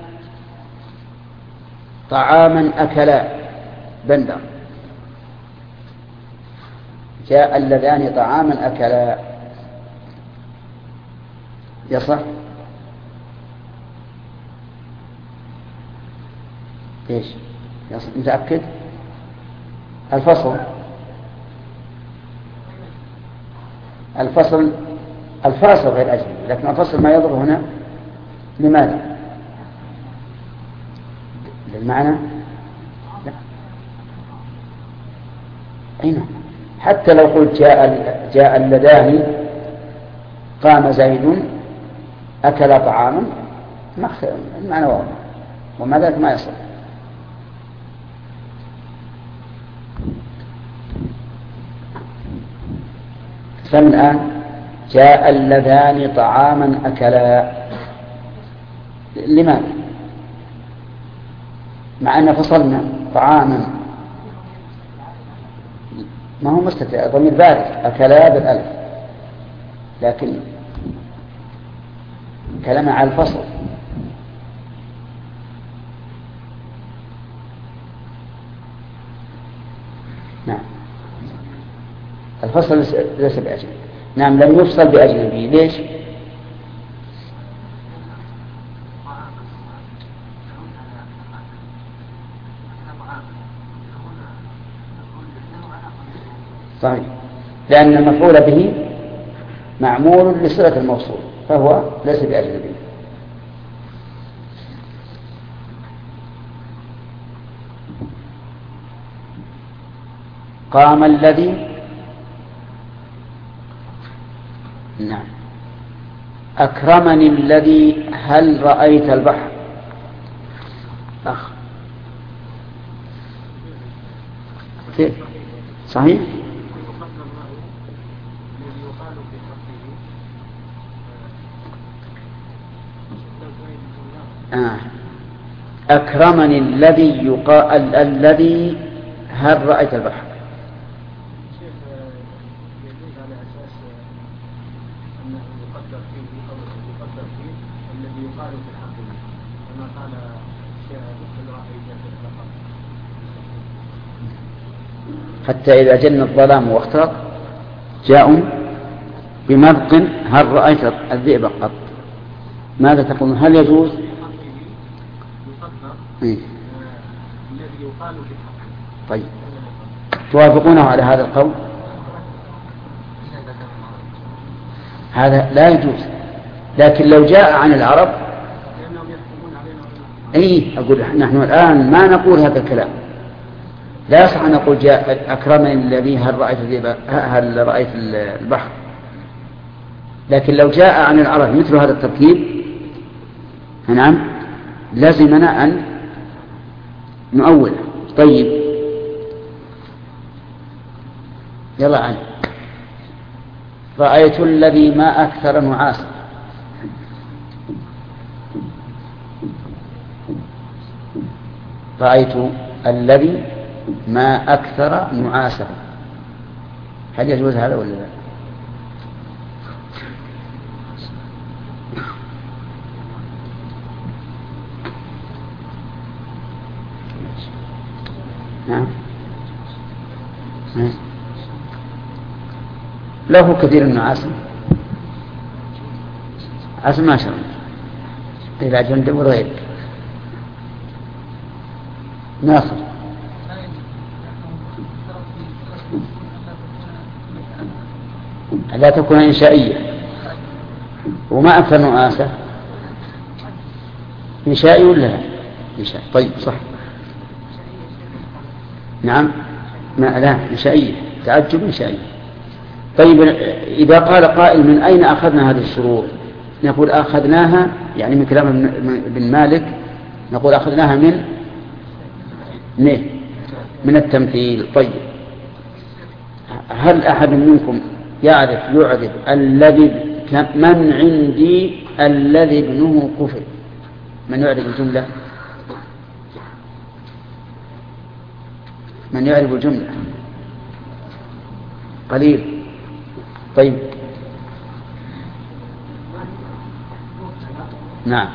طعاما أكلا بندر. جاء اللذان طعاما أكلا يصح؟ ايش يصح؟ متأكد؟ الفاصل غير أجنبي، لكن الفصل ما يضر هنا. لماذا؟ للمعنى؟ لا. أين؟ حتى لو قلت جاء اللذان قام زيد أكل طعاما، المعنى واضح، ومع ذلك ما يصح. فالآن جاء اللذان طعاما أكلا، لماذا؟ مع أن فصلنا طعاما، ما هو مستتر، ضمير بارد، أكلا بالألف، لكن كلام على الفصل. نعم، الفصل ليس بأجنبي. نعم، لم يفصل بأجنبي. ليش؟ صحيح، لأن المفعول به معمول لصلة الموصول، فهو ليس بأجنبي. قام الذي، نعم. أكرمني الذي، هل رأيت البحر؟ صحيح. أكرمني الذي يقال الذي، هل رأيت البحر؟ يجوز على أساس أنه يقدر فيه الذي يقال في الحقيقة، كما قال الشاعر هل رأيت البحر، حتى إذا جن الظلام واخترق جاءوا بمرق هل رأيت الذئب قط. ماذا تقول؟ هل يجوز؟ الذي يقال في الحقيقة. طيب، توافقونه على هذا القول؟ هذا لا يجوز، لكن لو جاء عن العرب لأنهم يحكمون علينا. أقول نحن الآن ما نقول هذا الكلام، لا يصح أن نقول جاء أكرمني الذي هل رأيت البحر، لكن لو جاء عن العرب مثل هذا التركيب، نعم، لازمنا أن نؤوله. طيب، يلا عنه. رأيت الذي ما أكثر نعاسا. رأيت الذي ما أكثر نعاسا، هل يجوز هذا ولا لا؟ نعم، له كثير من عاصم ما شاء الله إلى جنب والغير. ناصر، لا تكون إنشائية، وما أكثر نعاسة إنشائي ولا لا؟ إنشائي. طيب، صح. نعم، ما لا إنشائية، تعجب إنشائية. طيب، إذا قال قائل من أين أخذنا هذه الشروط؟ نقول أخذناها يعني من كلام ابن مالك، نقول أخذناها من التمثيل. طيب، هل أحد منكم يعرف الذي من عندي الذي ابنه كفر. من يعرف الجملة؟ من يعرف الجملة؟ قليل. طيب نعم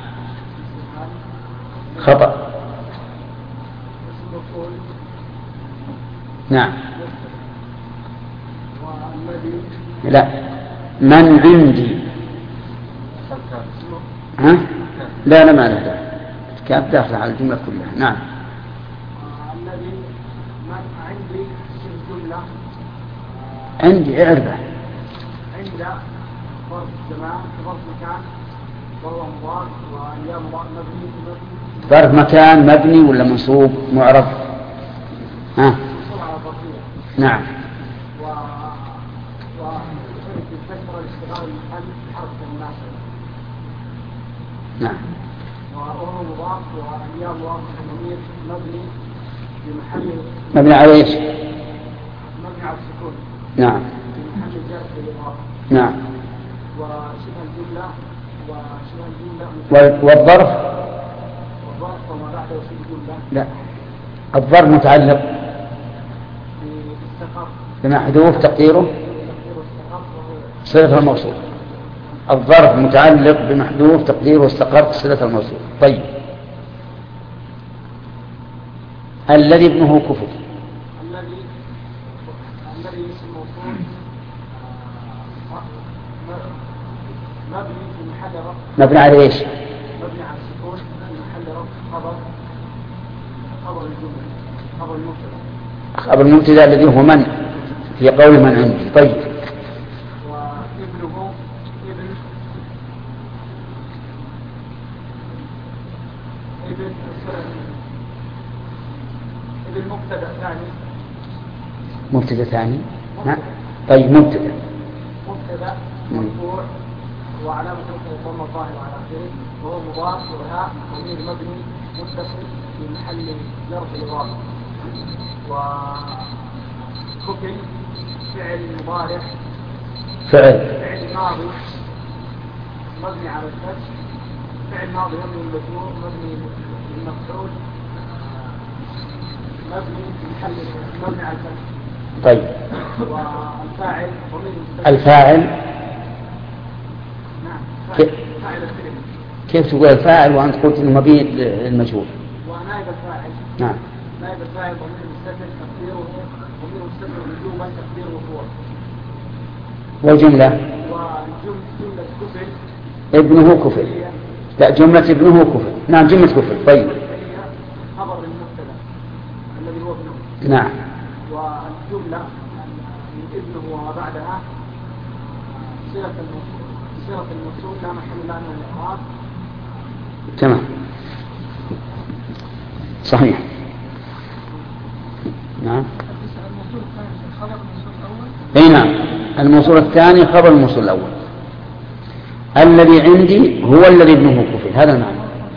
خطأ. نعم لا من عندي ها؟ لا ما له كان داخل على الجملة كلها. نعم الذي من عندي الجملة عندي اعربه عند ظرف زمان ظرف مكان وهو مضاف وأيام مبني ظرف مكان مبني ولا منصوب معرب؟ ها نعم وتكسر الاشتغال المحل حرف المناسب. نعم وهو مضاف وأيام مضاف ضمير مبني في محل مبني على ايش؟ مبني على السكون. نعم في محل جر بالإضافة. نعم وشبه الجملة والظرف وما بعده شبه الجملة لا الظرف متعلق بمحذوف تقديره صلة الموصول. الظرف متعلق بمحذوف تقديره استقر صلة الموصول. طيب الذي ابنه كفر. الذي اسم موصول مبني في محل رفع. مبني على ايش؟ مبني على السكون في محل رفع خبر الجملة خبر المبتدا. خبر المبتدا الذي هو من في قول من عندي. طيب وابنه ابن مبتدا ثاني. مبتدا ثاني. نعم طيب مبتدا مرفوع وعلامة الضم الظاهر على آخره وهو مضاف وهاء ضمير مبني متصل في محل جر الإضافة. وكفل فعل مضارع فعل ماضي مبني على الفتح. فعل ماضي مبني للمجرور مبني للمفعول مبني في محل مبني على الفتح. طيب والفاعل الفاعل كيف تقول الفاعل وأنت قلت إنه مبني للمجهول؟ ونائب الفاعل. نعم نائب الفاعل ضمير مستتر تقديره ضمير مستتر وجوبا تقديره هو. والجملة وجملة كفل ابنه كفل. لا جملة ابنه كفل. نعم جملة كفل. طيب خبر المبتدا الذي هو ابنه. نعم والجملة من ابنه وما بعدها صلة الموصول لا محل لها من الإعراب. تمام صحيح. نعم اي نعم الموصول الثاني خبر الموصول الأول. الذي عندي هو الذي ابنه كفل. هذا المعنى.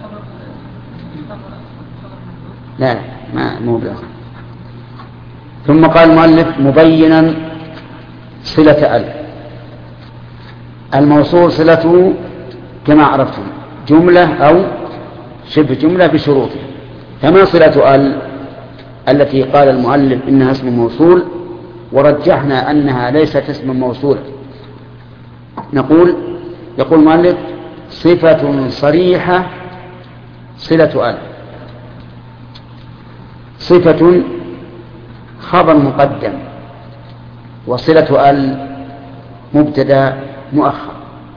لا ما مو بلازم. ثم قال المؤلف مبينا صلة ألف. الموصول صلته كما عرفتم جملة أو شبه جملة بشروطه. كما صلة التي قال المؤلف إنها اسم موصول ورجحنا أنها ليست اسم موصولا. يقول المؤلف صفة صريحة صلة ألف. صفة خبر مقدم وصلة مبتدا مؤخر.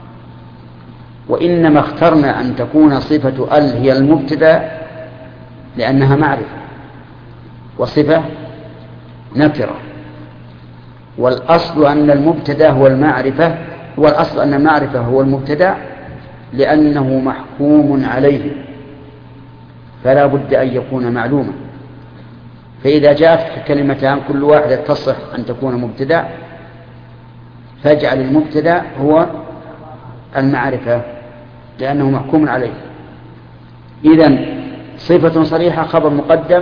وإنما اخترنا أن تكون صفة هي المبتدا لأنها معرفة وصفة نكرة. والأصل أن المبتدا هو المعرفة. والأصل أن المعرفة هو المبتدا لأنه محكوم عليه فلا بد أن يكون معلوما. فإذا جاءت كلمتان كل واحدة تصح أن تكون مبتدا فاجعل المبتدا هو المعرفة لأنه محكوم عليه. إذن صفة صريحة خبر مقدم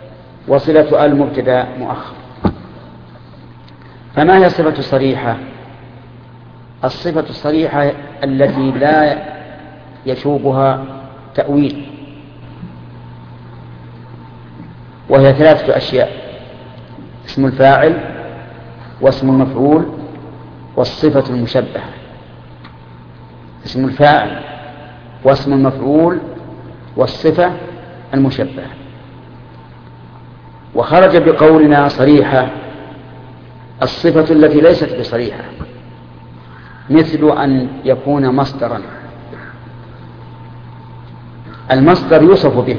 وصلة المبتدا مؤخر. فما هي الصفة الصريحة؟ الصفة الصريحة التي لا يشوبها تأويل، وهي 3 أشياء: اسم الفاعل، واسم المفعول، والصفة المشبهة. اسم الفاعل واسم المفعول والصفة المشبهة. وخرج بقولنا صريحة الصفة التي ليست بصريحة، مثل أن يكون مصدرا. المصدر يوصف به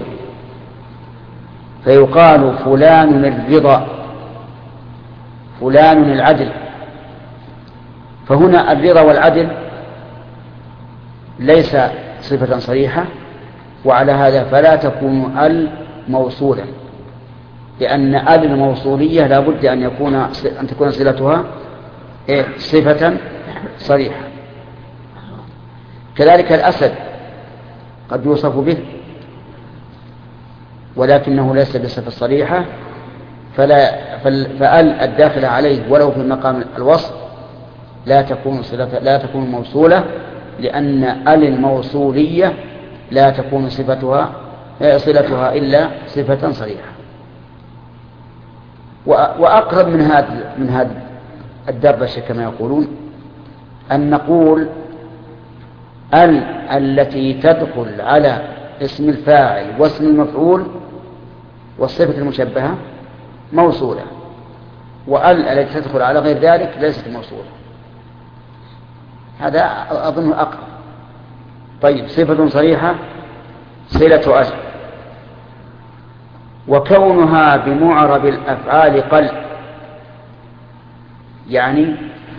فيقال فلان الرضا، فلان العدل. فهنا الرضا والعدل ليس صفة صريحة، وعلى هذا فلا تكون موصولا، لأن الموصولية لا بد أن تكون صلتها صفة صريحة. كذلك الأسد قد يوصف به ولكنه ليس بصفة صريحة، فأل الداخلة عليه ولو في مقام الوصف لا تكون موصولة، لأن الموصولية لا تكون صلتها إلا صفة صريحة. وأقرب من هذا الدردشة كما يقولون أن نقول التي تدخل على اسم الفاعل واسم المفعول والصفة المشبهة موصولة، التي تدخل على غير ذلك ليست موصولة. هذا أظن أقرب. طيب، صفة صريحة صلة أجل، وكونها بمعرب الأفعال قل، يعني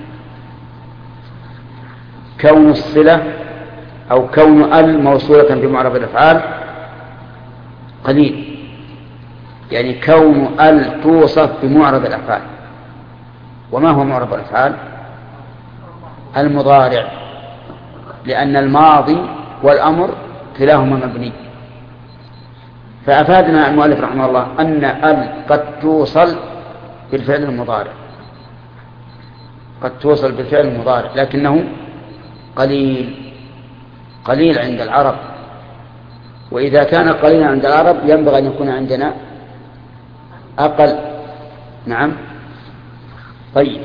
كون الصلة أو كون موصولة بمعرب الأفعال قليل، يعني كون توصف بمعرب الأفعال. وما هو معرب الأفعال؟ المضارع، لأن الماضي والأمر كلاهما مبني. فأفادنا المؤلف رحمه الله أن قد توصل بالفعل المضارع، قد توصل بالفعل المضارع، لكنه قليل عند العرب. وإذا كان قليلا عند العرب ينبغي أن يكون عندنا أقل. نعم. طيب،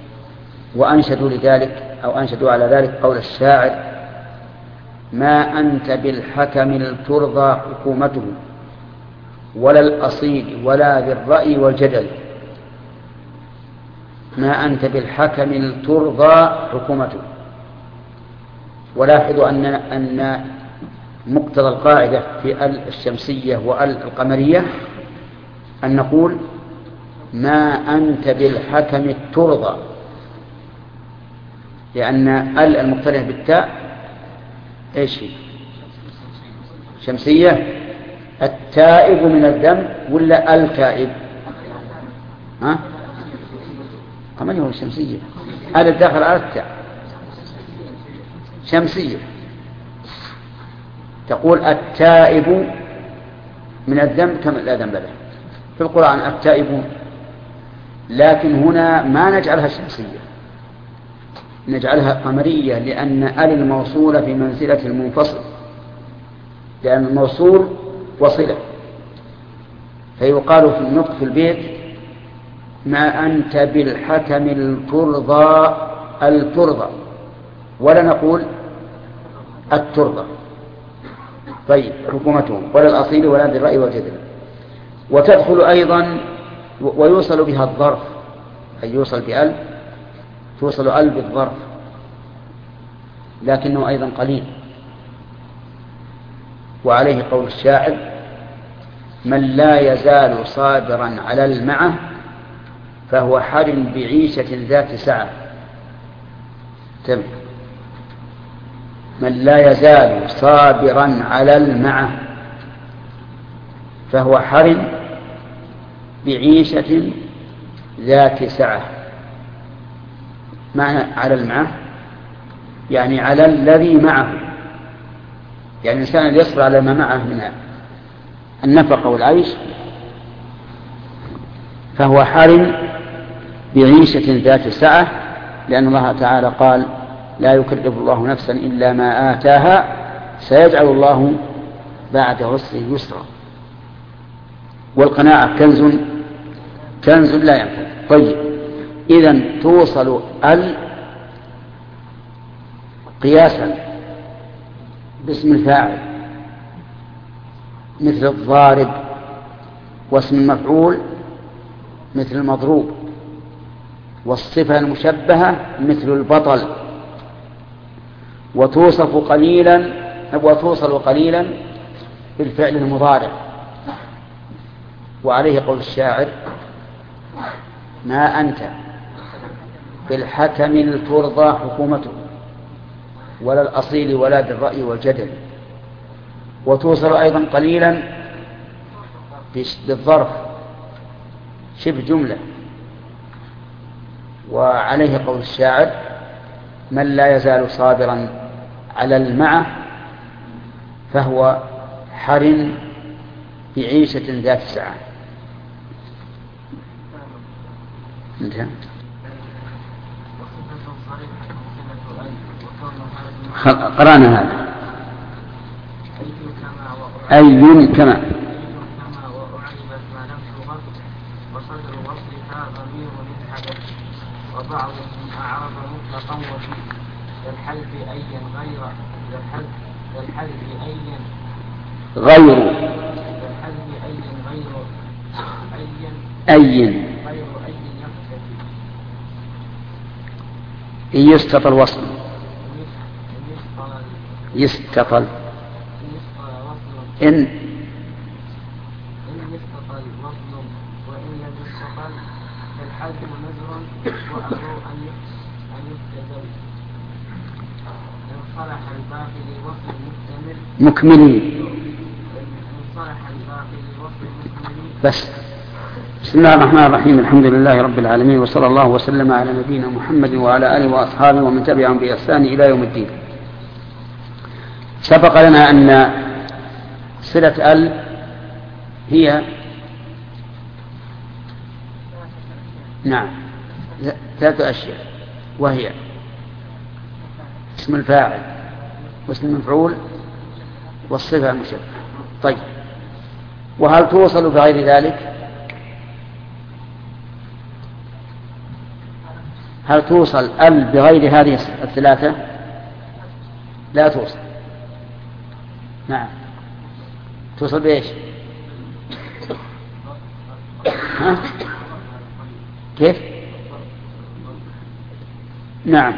وأنشدوا على ذلك قول الشاعر: ما أنت بالحكم ترضى حكومته، ولا الأصيل ولا بالرأي والجدل. ما أنت بالحكم ترضى حكومته. ولاحظوا أن مقتضى القاعدة في الشمسية والقمرية أن نقول ما أنت بالحكم ترضى، لأن المقترنة بالتاء إيش هي؟ شمسية. التائب من الذنب ولا التائب؟ قمرية ولا شمسية؟ الداخل على التاء شمسية. تقول التائب من الذنب كما لا ذنب له في القرآن التائبون، لكن هنا ما نجعلها شمسية، نجعلها قمرية، لأن الموصولة في منزلة المنفصل، لأن الموصول وصلة. فيقال في النطق في البيت: ما أنت بالحكم الترضى، ولا نقول الترضى. طيب، حكومتهم ولا الأصيل ولا بالرأي والجدل. وتدخل أيضا ويوصل بها الظرف، أي يوصل توصل بالظرف، لكنه أيضا قليل. وعليه قول الشاعر: من لا يزال صابرا على المعه فهو حر بعيشة ذات سعة. من لا يزال صابرا على المعه فهو حر بعيشة ذات سعة. معنى على المعه يعني على الذي معه، يعني الإنسان اللي يصبر على ما معه من النفقة والعيش فهو حار بعيشة ذات سعة، لأن الله تعالى قال: لا يكلف الله نفسا إلا ما آتاها سيجعل الله بعد عسر يسرا. والقناعة كنز لا ينفد. طيب، إذن توصل قياسا باسم الفاعل مثل الضارب، واسم المفعول مثل المضروب، والصفة المشبهة مثل البطل، وتوصل قليلا بالفعل المضارع. وعليه قول الشاعر: ما أنت بالحكم الترضى حكومته ولا الأصيل ولا بالرأي والجدل. وتوصل أيضا قليلا بالظرف شبه جملة. وعليه قول الشاعر: من لا يزال صابرا على المعه فهو حر بعيشة ذات سعة. قرأنا هذا. أي كما وصدر وصلها ضمير للحدث وبعضهم أعرض مطلقا وفي الحلف أيا غير الحلف أي يستطل وصل يستطل إن يستطل وصل وإن لم يستطل فالحلف نذر وأمر أن يستدل. إن صلح الباقي لوصل مكمل. بس. بسم الله الرحمن الرحيم. الحمد لله رب العالمين، وصلى الله وسلم على نبينا محمد وعلى آله وأصحابه ومن تبعهم بإحسان إلى يوم الدين. سبق لنا أن صلة هي ثلاث أشياء، وهي اسم الفاعل واسم المفعول والصفة المشبهة. طيب، وهل توصل بغير ذلك؟ هل توصل بغير هذه الثلاثة؟ لا توصل. نعم، توصل بإيش؟ كيف؟ نعم،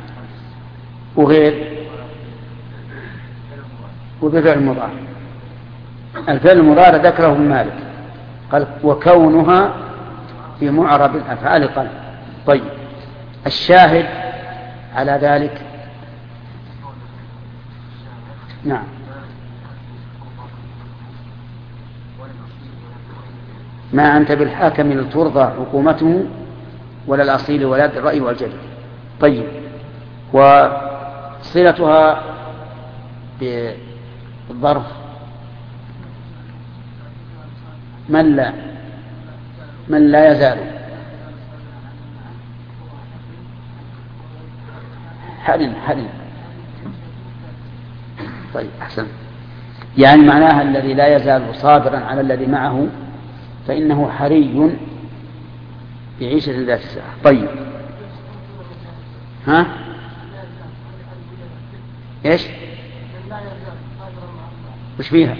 وبفعل المضارع. الفعل المضارع ذكره ابن مالك، قال: وكونها في معرب الأفعال قلب. طيب، الشاهد على ذلك نعم ما أنت بالحاكم لترضى حكومته ولا الأصيل ولا بالرأي والجدل. طيب، وصلتها بالظرف من لا يزال حرٍ. طيب، أحسن. يعني معناها الذي لا يزال صابرا على الذي معه فإنه حري بعيشة ذات ساعة. طيب، إيش وش فيها؟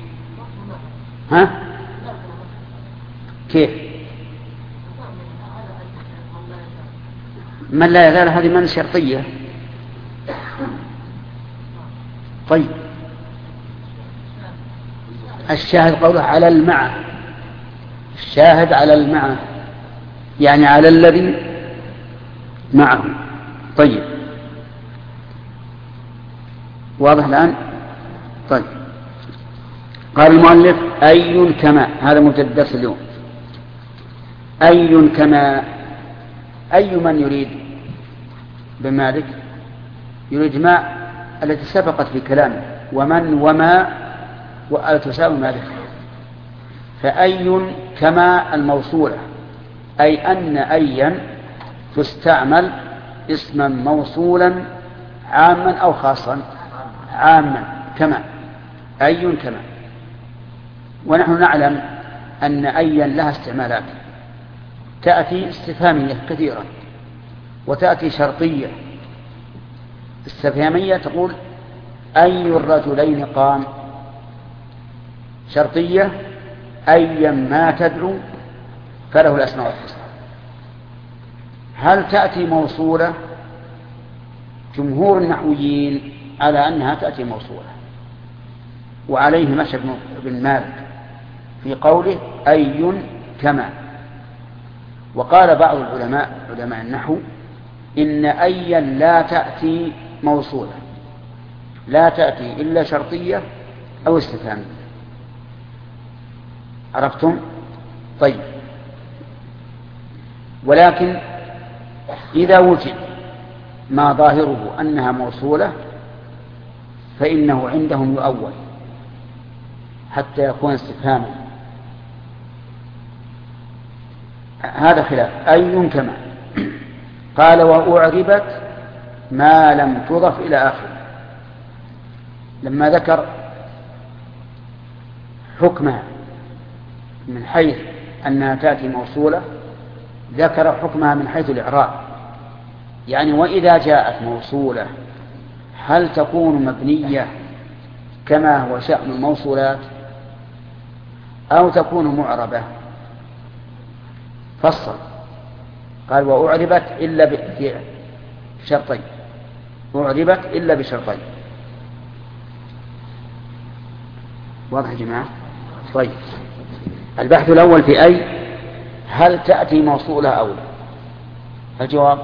كيف من لا يزال؟ هذه من شرطية. طيب، الشاهد قوله على المعنى، الشاهد على المعنى يعني على الذي معه. طيب، واضح الآن؟ طيب، قال المؤلف: أي كما. هذا متدرس اليوم. أي كما. أي من يريد بمالك؟ يريد ما التي سبقت في كلامه، ومن وما تساوي مالك. فأي كما الموصولة، أي أن أيا تستعمل اسما موصولا عاما أو خاصا؟ عاما كما أي كما. ونحن نعلم أن أيا لها استعمالات، تأتي استفهامية كثيرا وتأتي شرطية. استفهامية تقول أي الرجلين قام، شرطية أيا ما تدعو فله الأسماء الحسنى. هل تأتي موصولة؟ جمهور النحويين على أنها تأتي موصولة، وعليه مشى ابن مالك في قوله أي كما. وقال بعض العلماء علماء النحو إن أيا لا تأتي موصولة، لا تأتي إلا شرطية أو استفهامية. عرفتم؟ طيب، ولكن إذا وجد ما ظاهره أنها موصولة فإنه عندهم يؤول حتى يكون استفهاما. هذا خلاف أي كما. قال وأعربت ما لم تضف إلى آخره. لما ذكر حكمها من حيث أنها تأتي موصولة ذكر حكمها من حيث الإعراب، يعني وإذا جاءت موصولة هل تكون مبنية كما هو شأن الموصولات أو تكون معربة؟ فصل قال وأعربت إلا بشرطين، أعربت إلا بشرطين. واضح يا جماعة؟ طيب، البحث الأول في أي هل تأتي موصولة أو لا؟ الجواب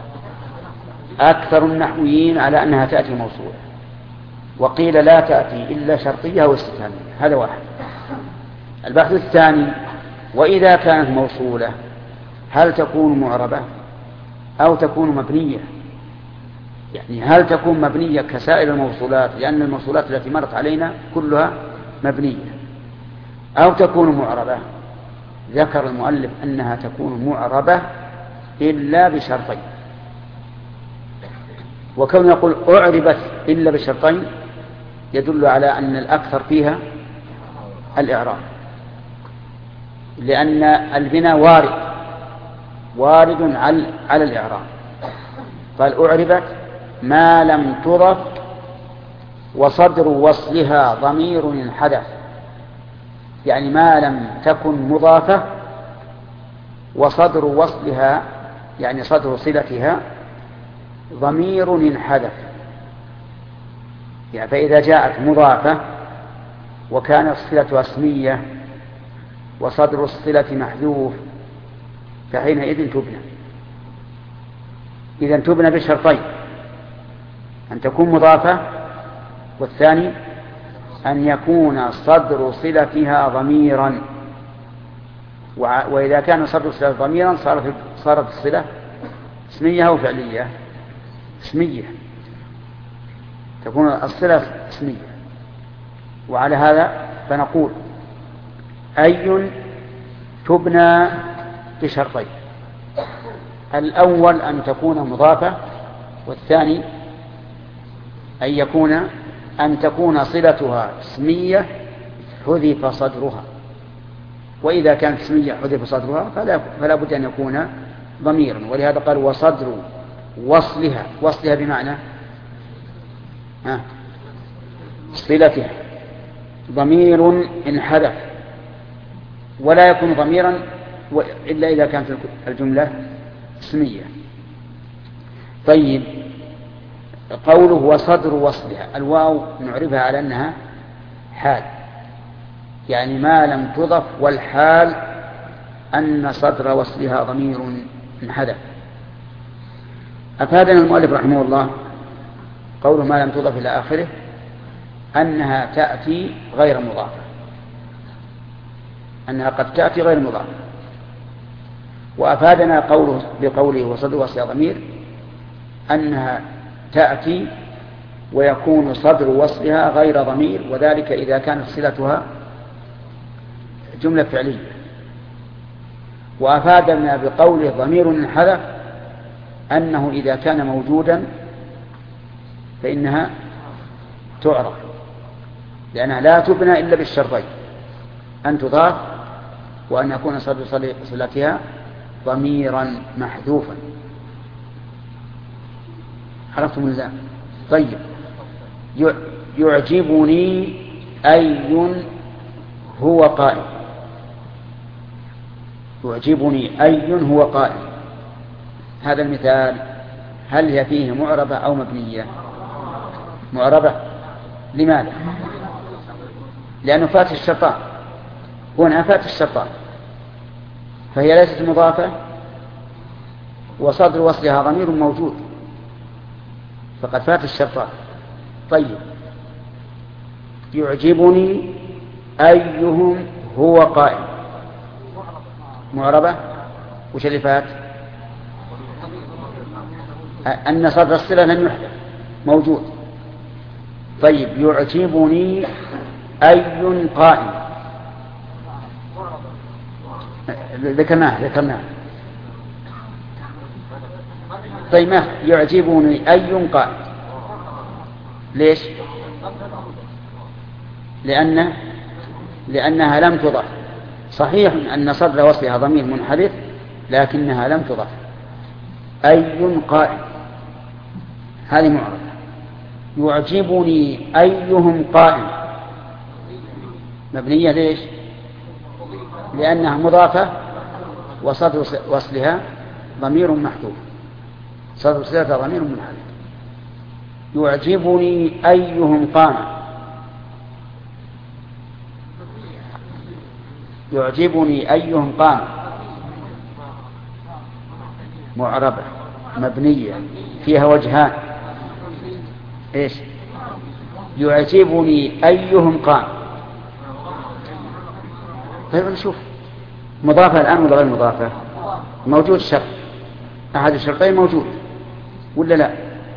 أكثر النحويين على أنها تأتي موصولة، وقيل لا تأتي إلا شرطية واستفهامية. هذا واحد. البحث الثاني وإذا كانت موصولة هل تكون معربة أو تكون مبنية؟ يعني هل تكون مبنية كسائر الموصولات لأن الموصولات التي مرت علينا كلها مبنية، أو تكون معربة؟ ذكر المؤلف أنها تكون معربة إلا بشرطين. وكون يقول أعربت إلا بشرطين يدل على أن الأكثر فيها الإعراب، لأن البناء وارد على الإعراب. قال أعربت ما لم تضف وصدر وصلها ضمير انحدث، يعني ما لم تكن مضافة وصدر وصلها يعني صدر صلتها ضمير انحدث. يعني فإذا جاءت مضافة وكانت صلتها اسمية وصدر الصلة محذوف فحينئذ تبنى. إذن تبنى بشرطين: أن تكون مضافة، والثاني أن يكون صدر صلتها ضميرا. وإذا كان صدر صلة ضميرا صارت الصلة اسمية أو فعلية؟ اسمية، تكون الصلة اسمية. وعلى هذا فنقول أي تبنى بشرطين: الأول أن تكون مضافة، والثاني أن تكون صلتها اسمية حذف صدرها. وإذا كانت اسمية حذف صدرها فلا بد أن يكون ضميرا. ولهذا قال وصدر وصلها بمعنى صلتها ضمير انحذف، ولا يكون ضميرا إلا إذا كانت الجملة اسمية. طيب، قوله وصدر وصلها، الواو نعرفها على أنها حال، يعني ما لم تضف، والحال أن صدر وصلها ضمير انحذف. أفادنا المؤلف رحمه الله قوله ما لم تضف إلى آخره أنها تأتي غير مضافة، أنها قد تأتي غير مضافة. وأفادنا بقوله وصدر وصلها ضمير أنها تأتي ويكون صدر وصلها غير ضمير، وذلك إذا كانت صلتها جملة فعلية. وأفادنا بقوله ضمير انحذف أنه إذا كان موجودا فإنها تعرف، لأنها لا تبنى إلا بالشرطين: أن تضاف وأن يكون صدر صلتها ضميرا محذوفا. عرفتم ولا؟ طيب. يعجبني أي هو قائم. يعجبني أي هو قائم. هذا المثال هل هي فيه معربة أو مبنية؟ معربة. لماذا؟ لأنه فات الشرطان، هنا فات الشرطان، فهي ليست مضافة وصدر وصلها ضمير موجود، فقد فات الشرطان. طيب. يعجبني أيهم هو قائم. معربة. وش اللي فات؟ أن صدر الصلة لم يحدث، موجود. طيب. يعجبني أي قائم. ذكرناه. طيب. ما يعجبني أي قائم. ليش؟ لأنها لم تضف. صحيح أن صدر وصلها ضمير منحرف، لكنها لم تضف. أي قائم، هذه معرفة. يعجبني أيهم قائم. مبنية. ليش؟ لأنها مضافة وصدر وصلها ضمير محذوف. صدر وصلها ضمير منحرف. يعجبني أيهم قام. يعجبني أيهم قام. معربة مبنية فيها وجهان. إيش؟ يعجبني أيهم قام. طيب نشوف مضافة الآن ولا غير مضافة؟ موجود شرط، أحد الشرطين موجود ولا لا؟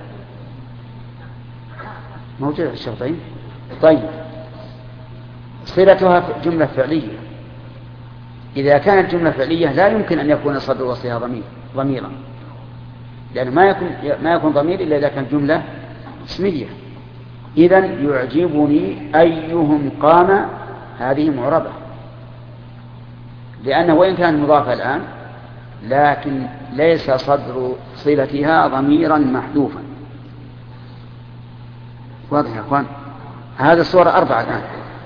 موجود الشرطين. طيب. صلتها جملة فعلية. إذا كانت جملة فعلية لا يمكن أن يكون صدر وصلها ضميرا، لأنه ما يكون ضمير إلا إذا كانت جملة اسمية. إذن يعجبني أيهم قام، هذه معربة، لأنه وإن كانت مضافة الآن لكن ليس صدر صلتها ضميرا محذوفا. واضح يا أخوان؟ هذه الصورة 4 الآن.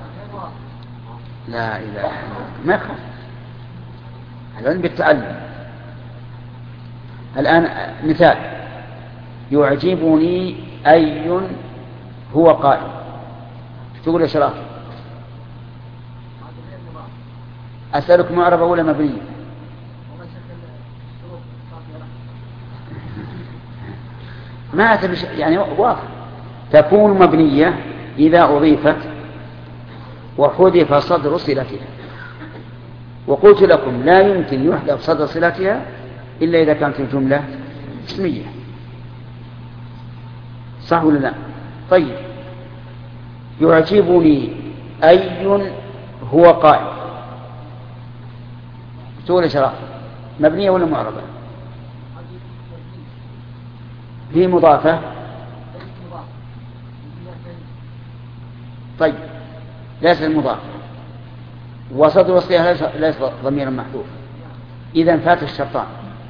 لا إله إلا الله. ما يخاف، الآن بالتعلم. الآن مثال: يعجبني أي هو قائم. تقول يا شراف؟ أسألك معربة ولا مبنية؟ ما يعني واضح. تكون مبنية إذا أضيفت وحذف صدر صلتها. وقلت لكم لا يمكن يحذف صدر صلتها إلا إذا كانت الجملة اسمية. صح ولا لا؟ طيب. يعجبني أي هو قائم. تقول شراف مبنية ولا معربة؟ هي مضافة. طيب. ليس المضافة وصدر وصلها ليس ضميرا محذوف، إذن فات الشرطان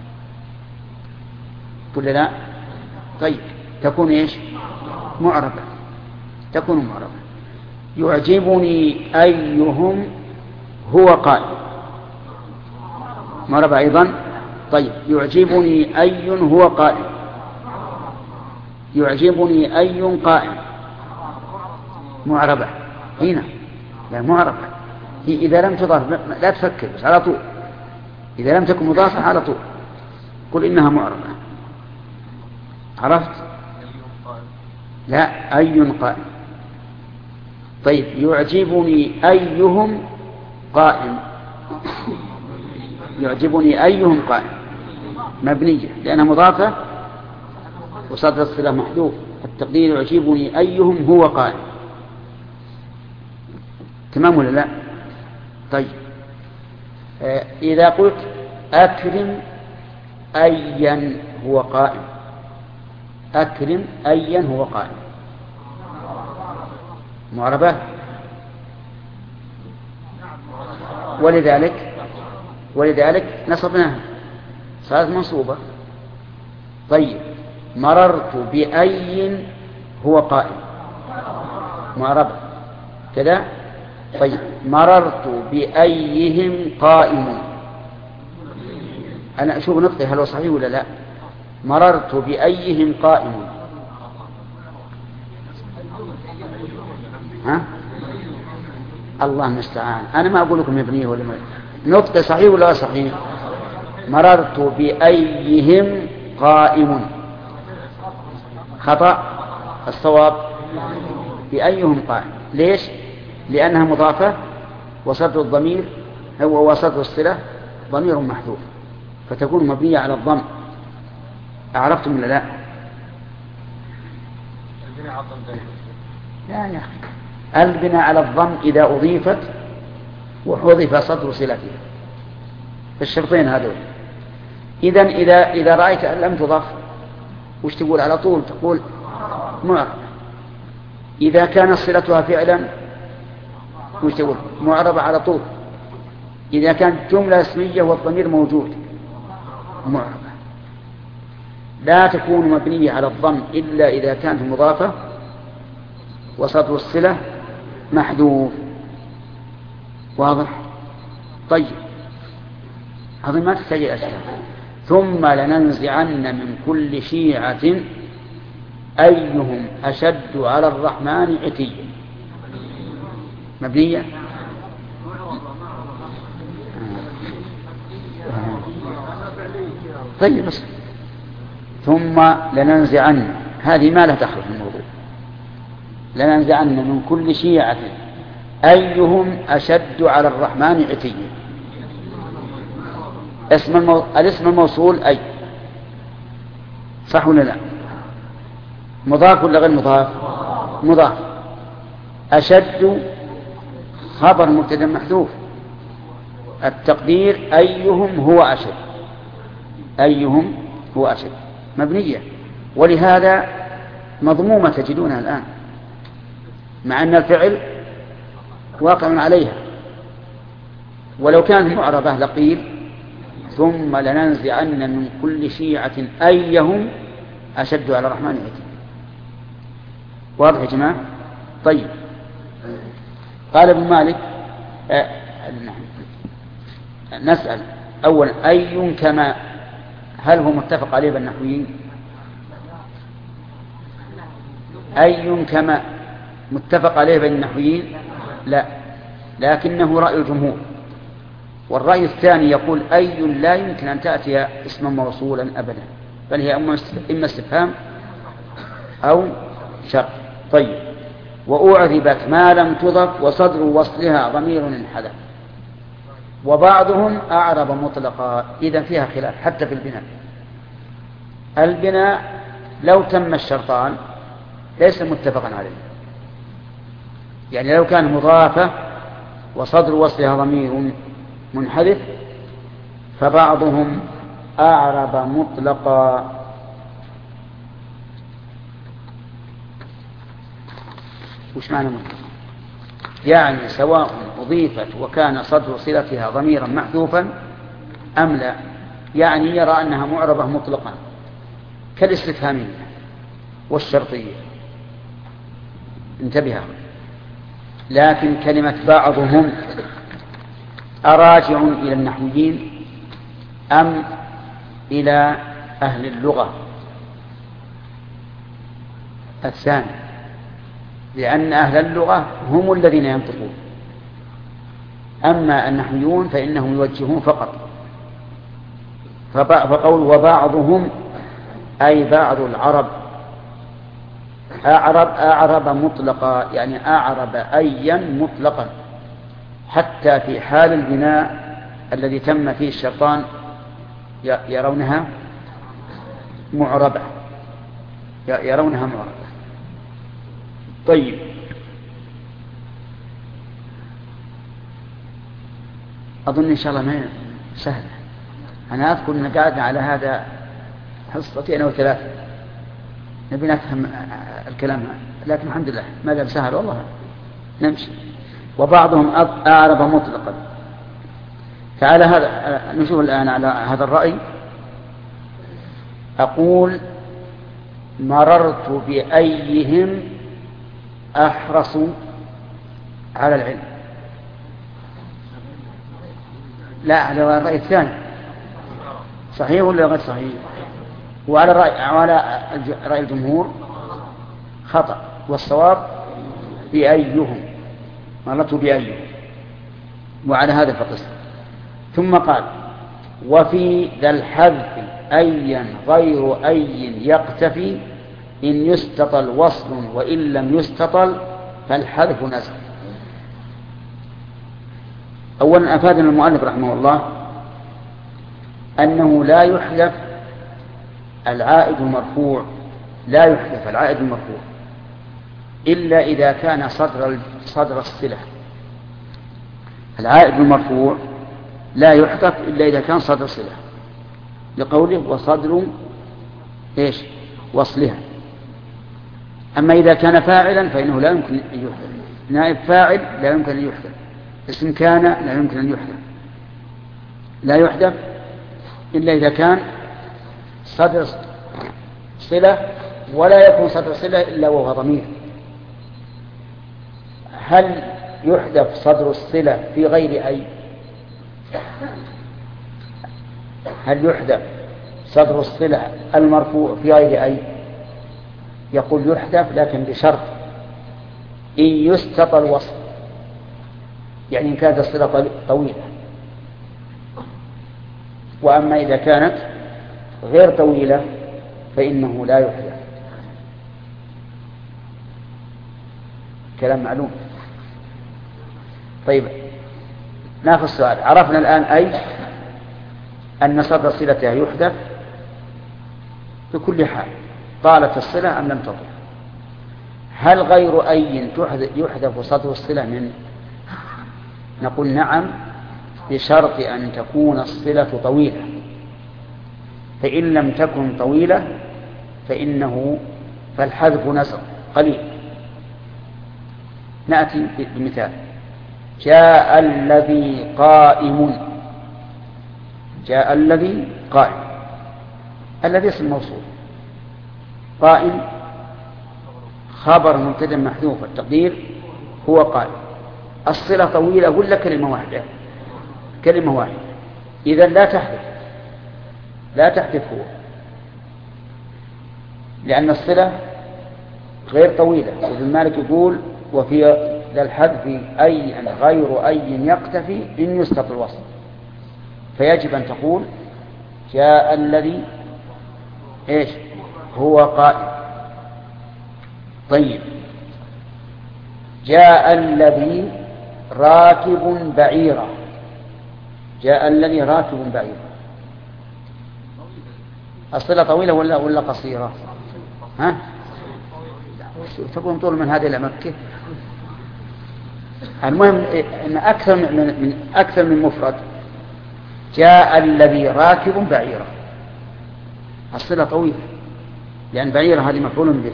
ولا لا؟ طيب. تكون إيش؟ معربة. تكون معربة. يعجبني أيهم هو قائم. معربة أيضا. طيب. يعجبني أي هو قائم. يعجبني أي قائم. معربة. هنا لا معربة. إذا لم تضاف لا تفكر، بس على طول. إذا لم تكن مضافة على طول قل إنها معربة. عرفت؟ لا. أي قائم. طيب. يعجبني أيهم قائم. يعجبني أيهم قائم مبنية لأنها مضافة وصدر الصلة محذوف. التقدير يعجبني أيهم هو قائم. تمام ولا لا؟ طيب. إذا قلت أكرم أيا هو قائم، أكرم أيا هو قائم. معربة. ولذلك نصبناها صارت منصوبة. طيب مررت بأي هو قائم، معربة كذا. طيب مررت بأيهم قائم. أنا أشوف نقطة هل هو صحيح ولا لا. مررت بأيهم قائم. ها؟ الله المستعان. أنا ما أقول لكم مبنية ولا ما نطق صحيح ولا صحيح. مررت بأيهم قائم خطأ. الصواب بأيهم قائم. ليش؟ لأنها مضافة وصدر الضمير هو وصدر الصلة ضمير محذوف فتكون مبنية على الضم. أعرفتم ولا لا؟ لا يا أخي، البناء على الضم إذا أضيفت وحذف صدر صلتها في الشرطين هذول. إذا رأيت أن لم تضاف وش تقول على طول؟ تقول معرب. إذا كانت صلتها فعلا وش تقول؟ معرب على طول. إذا كانت جملة اسمية والضمير موجود معربة. لا تكون مبنية على الضم إلا إذا كانت مضافة وصدر الصلة محذوف. واضح؟ طيب هذا ما تحتاج إلى أشياء. ثم لننزعن من كل شيعة أيهم أشد على الرحمن عتيا. مبنية. طيب بس. ثم لننزعن هذه ما لا تخرج من الموضوع. لننزعن من كل شيعة أيهم أشد على الرحمن عتيا. الاسم الموصول أي صح ولا لا؟ مضاف ولا غير مضاف؟ مضاف. أشد خبر مبتدأ محذوف. التقدير أيهم هو أشد. أيهم هو أشد مبنية. ولهذا مضمومة تجدونها الآن مع أن الفعل واقع عليها. ولو كانت معربة لقيل ثم لننزعن من كل شيعة أيهم أشد على الرحمن عتيا. واضح يا جماعة؟ طيب قال ابن مالك نسأل أولا أي كما هل هو متفق عليه بالنحويين؟ أي كما متفق عليه بين النحويين؟ لا، لكنه رأي الجمهور. والرأي الثاني يقول أي لا يمكن أن تأتي اسما موصولا أبدا، بل هي إما استفهام أو شرط. طيب وأعربت ما لم تضف وصدر وصلها ضمير انحذف. وبعضهم أعرب مطلقا. إذا فيها خلاف حتى في البناء. البناء لو تم الشرطان ليس متفقا عليه. يعني لو كان مضافة وصدر وصلها ضمير منحذف فبعضهم أعرب مطلقا. وش معنى مطلق؟ يعني سواء أضيفت وكان صدر صلتها ضميرا محذوفا أم لا. يعني يرى أنها معربة مطلقا كالاستفهامية والشرطية. انتبه. لكن كلمة بعضهم أراجع إلى النحويين أم إلى أهل اللغة؟ الثاني، لأن أهل اللغة هم الذين ينطقون، أما النحويون فإنهم يوجهون فقط. فقول وبعضهم أي بعض العرب أعرب مطلقا، يعني أعرب أيا مطلقا حتى في حال البناء الذي تم فيه الشرطان يرونها معربة. يرونها معربة. طيب أظن إن شاء الله ما سهل. أنا أذكر أن قعدنا على هذا حصتين أو ثلاثة. نبي نفهم الكلام، لكن الحمد لله ما دام سهل والله نمشي. وبعضهم أعرب مطلقا. فعلى هذا نشوف الآن على هذا الرأي. أقول مررت بأيهم أحرص على العلم. لا، على الرأي الثاني صحيح ولا غير صحيح؟ وعلى رأي الجمهور خطأ، والصواب بأيهم، مررت بأيهم، وعلى هذا فقس. ثم قال وفي ذا الحذف أيا غير أي يقتفي إن يستطل وصل وإن لم يستطل فالحذف نسخ. أولا أفادنا المؤلف رحمه الله أنه لا يحذف العائد المرفوع، لا يحذف العائد المرفوع إلا إذا كان صدر الصلة. العائد المرفوع لا يحذف إلا إذا كان صدر صلة، لقوله وصدر إيش وصلها. أما إذا كان فاعلا فإنه لا يمكن أن يحذف، نائب فاعل لا يمكن أن يحذف، اسم كان لا يمكن أن يحذف، لا يحذف إلا إذا كان صدر صلة، ولا يكون صدر صلة إلا وهو ضمير. هل يحذف صدر الصلة في غير أي؟ هل يحذف صدر الصلة المرفوع في غير أي؟ يقول يحذف، لكن بشرط إن يستطل وصل، يعني إن كانت الصلة طويلة. وأما إذا كانت غير طويلة فإنه لا يحذف. كلام معلوم. طيب ناخذ السؤال. عرفنا الآن أي أن صدر صلتها يحذف بكل حال، طالت الصلة أم لم تطل. هل غير أي يحذف صدر الصلة منه؟ نقول نعم، بشرط أن تكون الصلة طويلة، فإن لم تكن طويلة فالحذف نسق قليل. نأتي بمثال: جاء الذي قائم. جاء الذي قائم، الذي اسم موصول، قائم خبر مبتدأ محذوف، التقدير هو قائم. الصلة طويلة ولا كلمة واحدة؟ كلمة واحدة. إذن لا تحذف هو، لأن الصلة غير طويلة. وابن مالك يقول وفي ذا الحذف أي غير أي يقتفي إن يستطل الوصل، فيجب أن تقول جاء الذي إيش هو قائم. طيب جاء الذي راكب بعيرا. جاء الذي راكب بعيرا، الصلة طويلة ولا قصيرة؟ ها؟ تكون طول من هذه إلى مكة. المهم أن أكثر من مفرد. جاء الذي راكب بعيرا، الصلة طويلة، لأن بعيرا هذه مفعول به.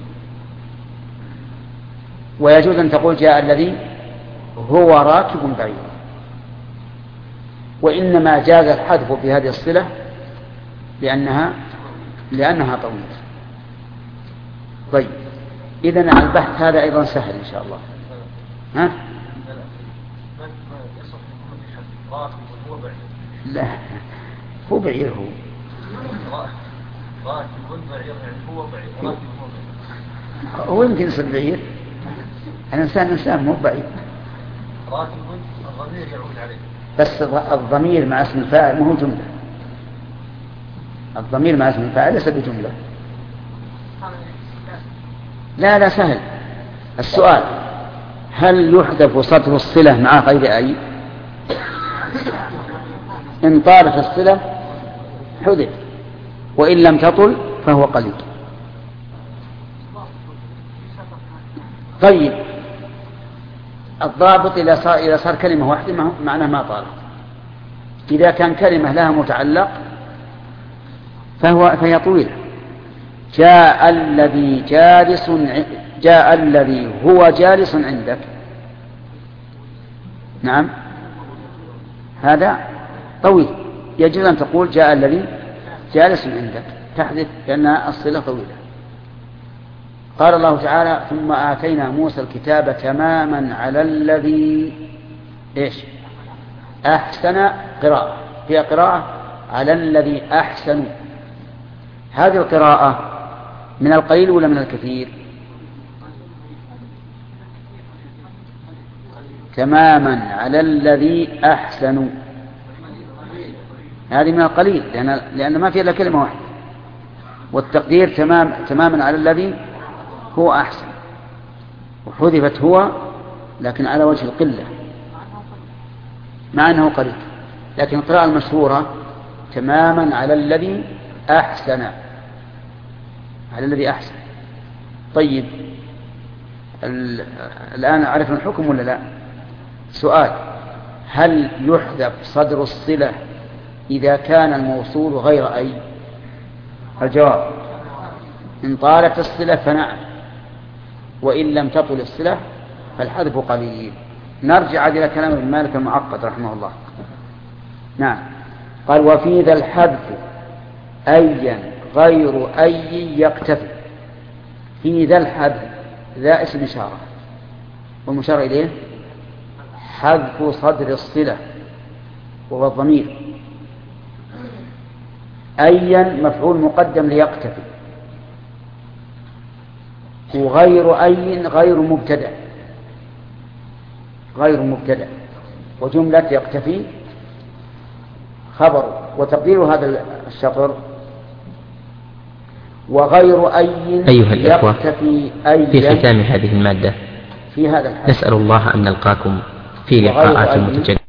ويجوز أن تقول جاء الذي هو راكب بعيرا، وإنما جاز الحذف في هذه الصلة لأنها طويلة. طيب إذن البحث هذا أيضا سهل إن شاء الله. ها؟ لا هو بعير، هو راكب بعير، يعني هو بعير. هو يمكن يصير بعير، الإنسان مو بعيد. راكب الضمير يعود عليه، بس الضمير مع اسم الفاعل مو جملة. الضمير مع اسم الفاعل ليس بجملة. لا سهل. السؤال: هل يحذف صدر الصلة مع غير أي؟ إن طالت الصلة حذف، وإن لم تطل فهو قليل. طيب الضابط إذا صار كلمة واحدة معناه ما طالت. إذا كان كلمة لها متعلق فهي طويلة. جاء الذي هو جالس عندك. نعم، هذا طويل، يجوز أن تقول جاء الذي جالس عندك، تحدث لأن الصلة طويلة. قال الله تعالى: ثم آتينا موسى الكتاب تماما على الذي أحسن قراءة، هي قراءة على الذي أحسن. هذه القراءة من القليل ولا من الكثير؟ تماما على الذي أحسن، هذه من القليل لأن ما فيها إلا كلمة واحدة، والتقدير تماما على الذي هو أحسن، وحذفت هو لكن على وجه القلة مع أنه قليل، لكن القراءة المشهورة تماما على الذي أحسن، على الذي أحسن. طيب، الآن عرفنا الحكم ولا لا؟ سؤال: هل يحذف صدر الصلة إذا كان الموصول غير أي؟ الجواب: إن طالت الصلة فنعم، وإن لم تطل الصلة فالحذف قليل. نرجع إلى كلام ابن مالك المعقد رحمه الله. نعم، قال: وفي ذا الحذف أيا غير أي يقتفي. في ذا الحذف، ذا اسم إشارة، والمشار إليه حذف صدر الصلة وهو الضمير. أيا مفعول مقدم ليقتفي، وغير أي غير مبتدأ، وجملة يقتفي خبر، وتقدير هذا الشطر: وغير أي أيها الإخوة، يقتفي في ختام هذه المادة في هذا الحال نسأل الله أن نلقاكم في لقاءات متجددة.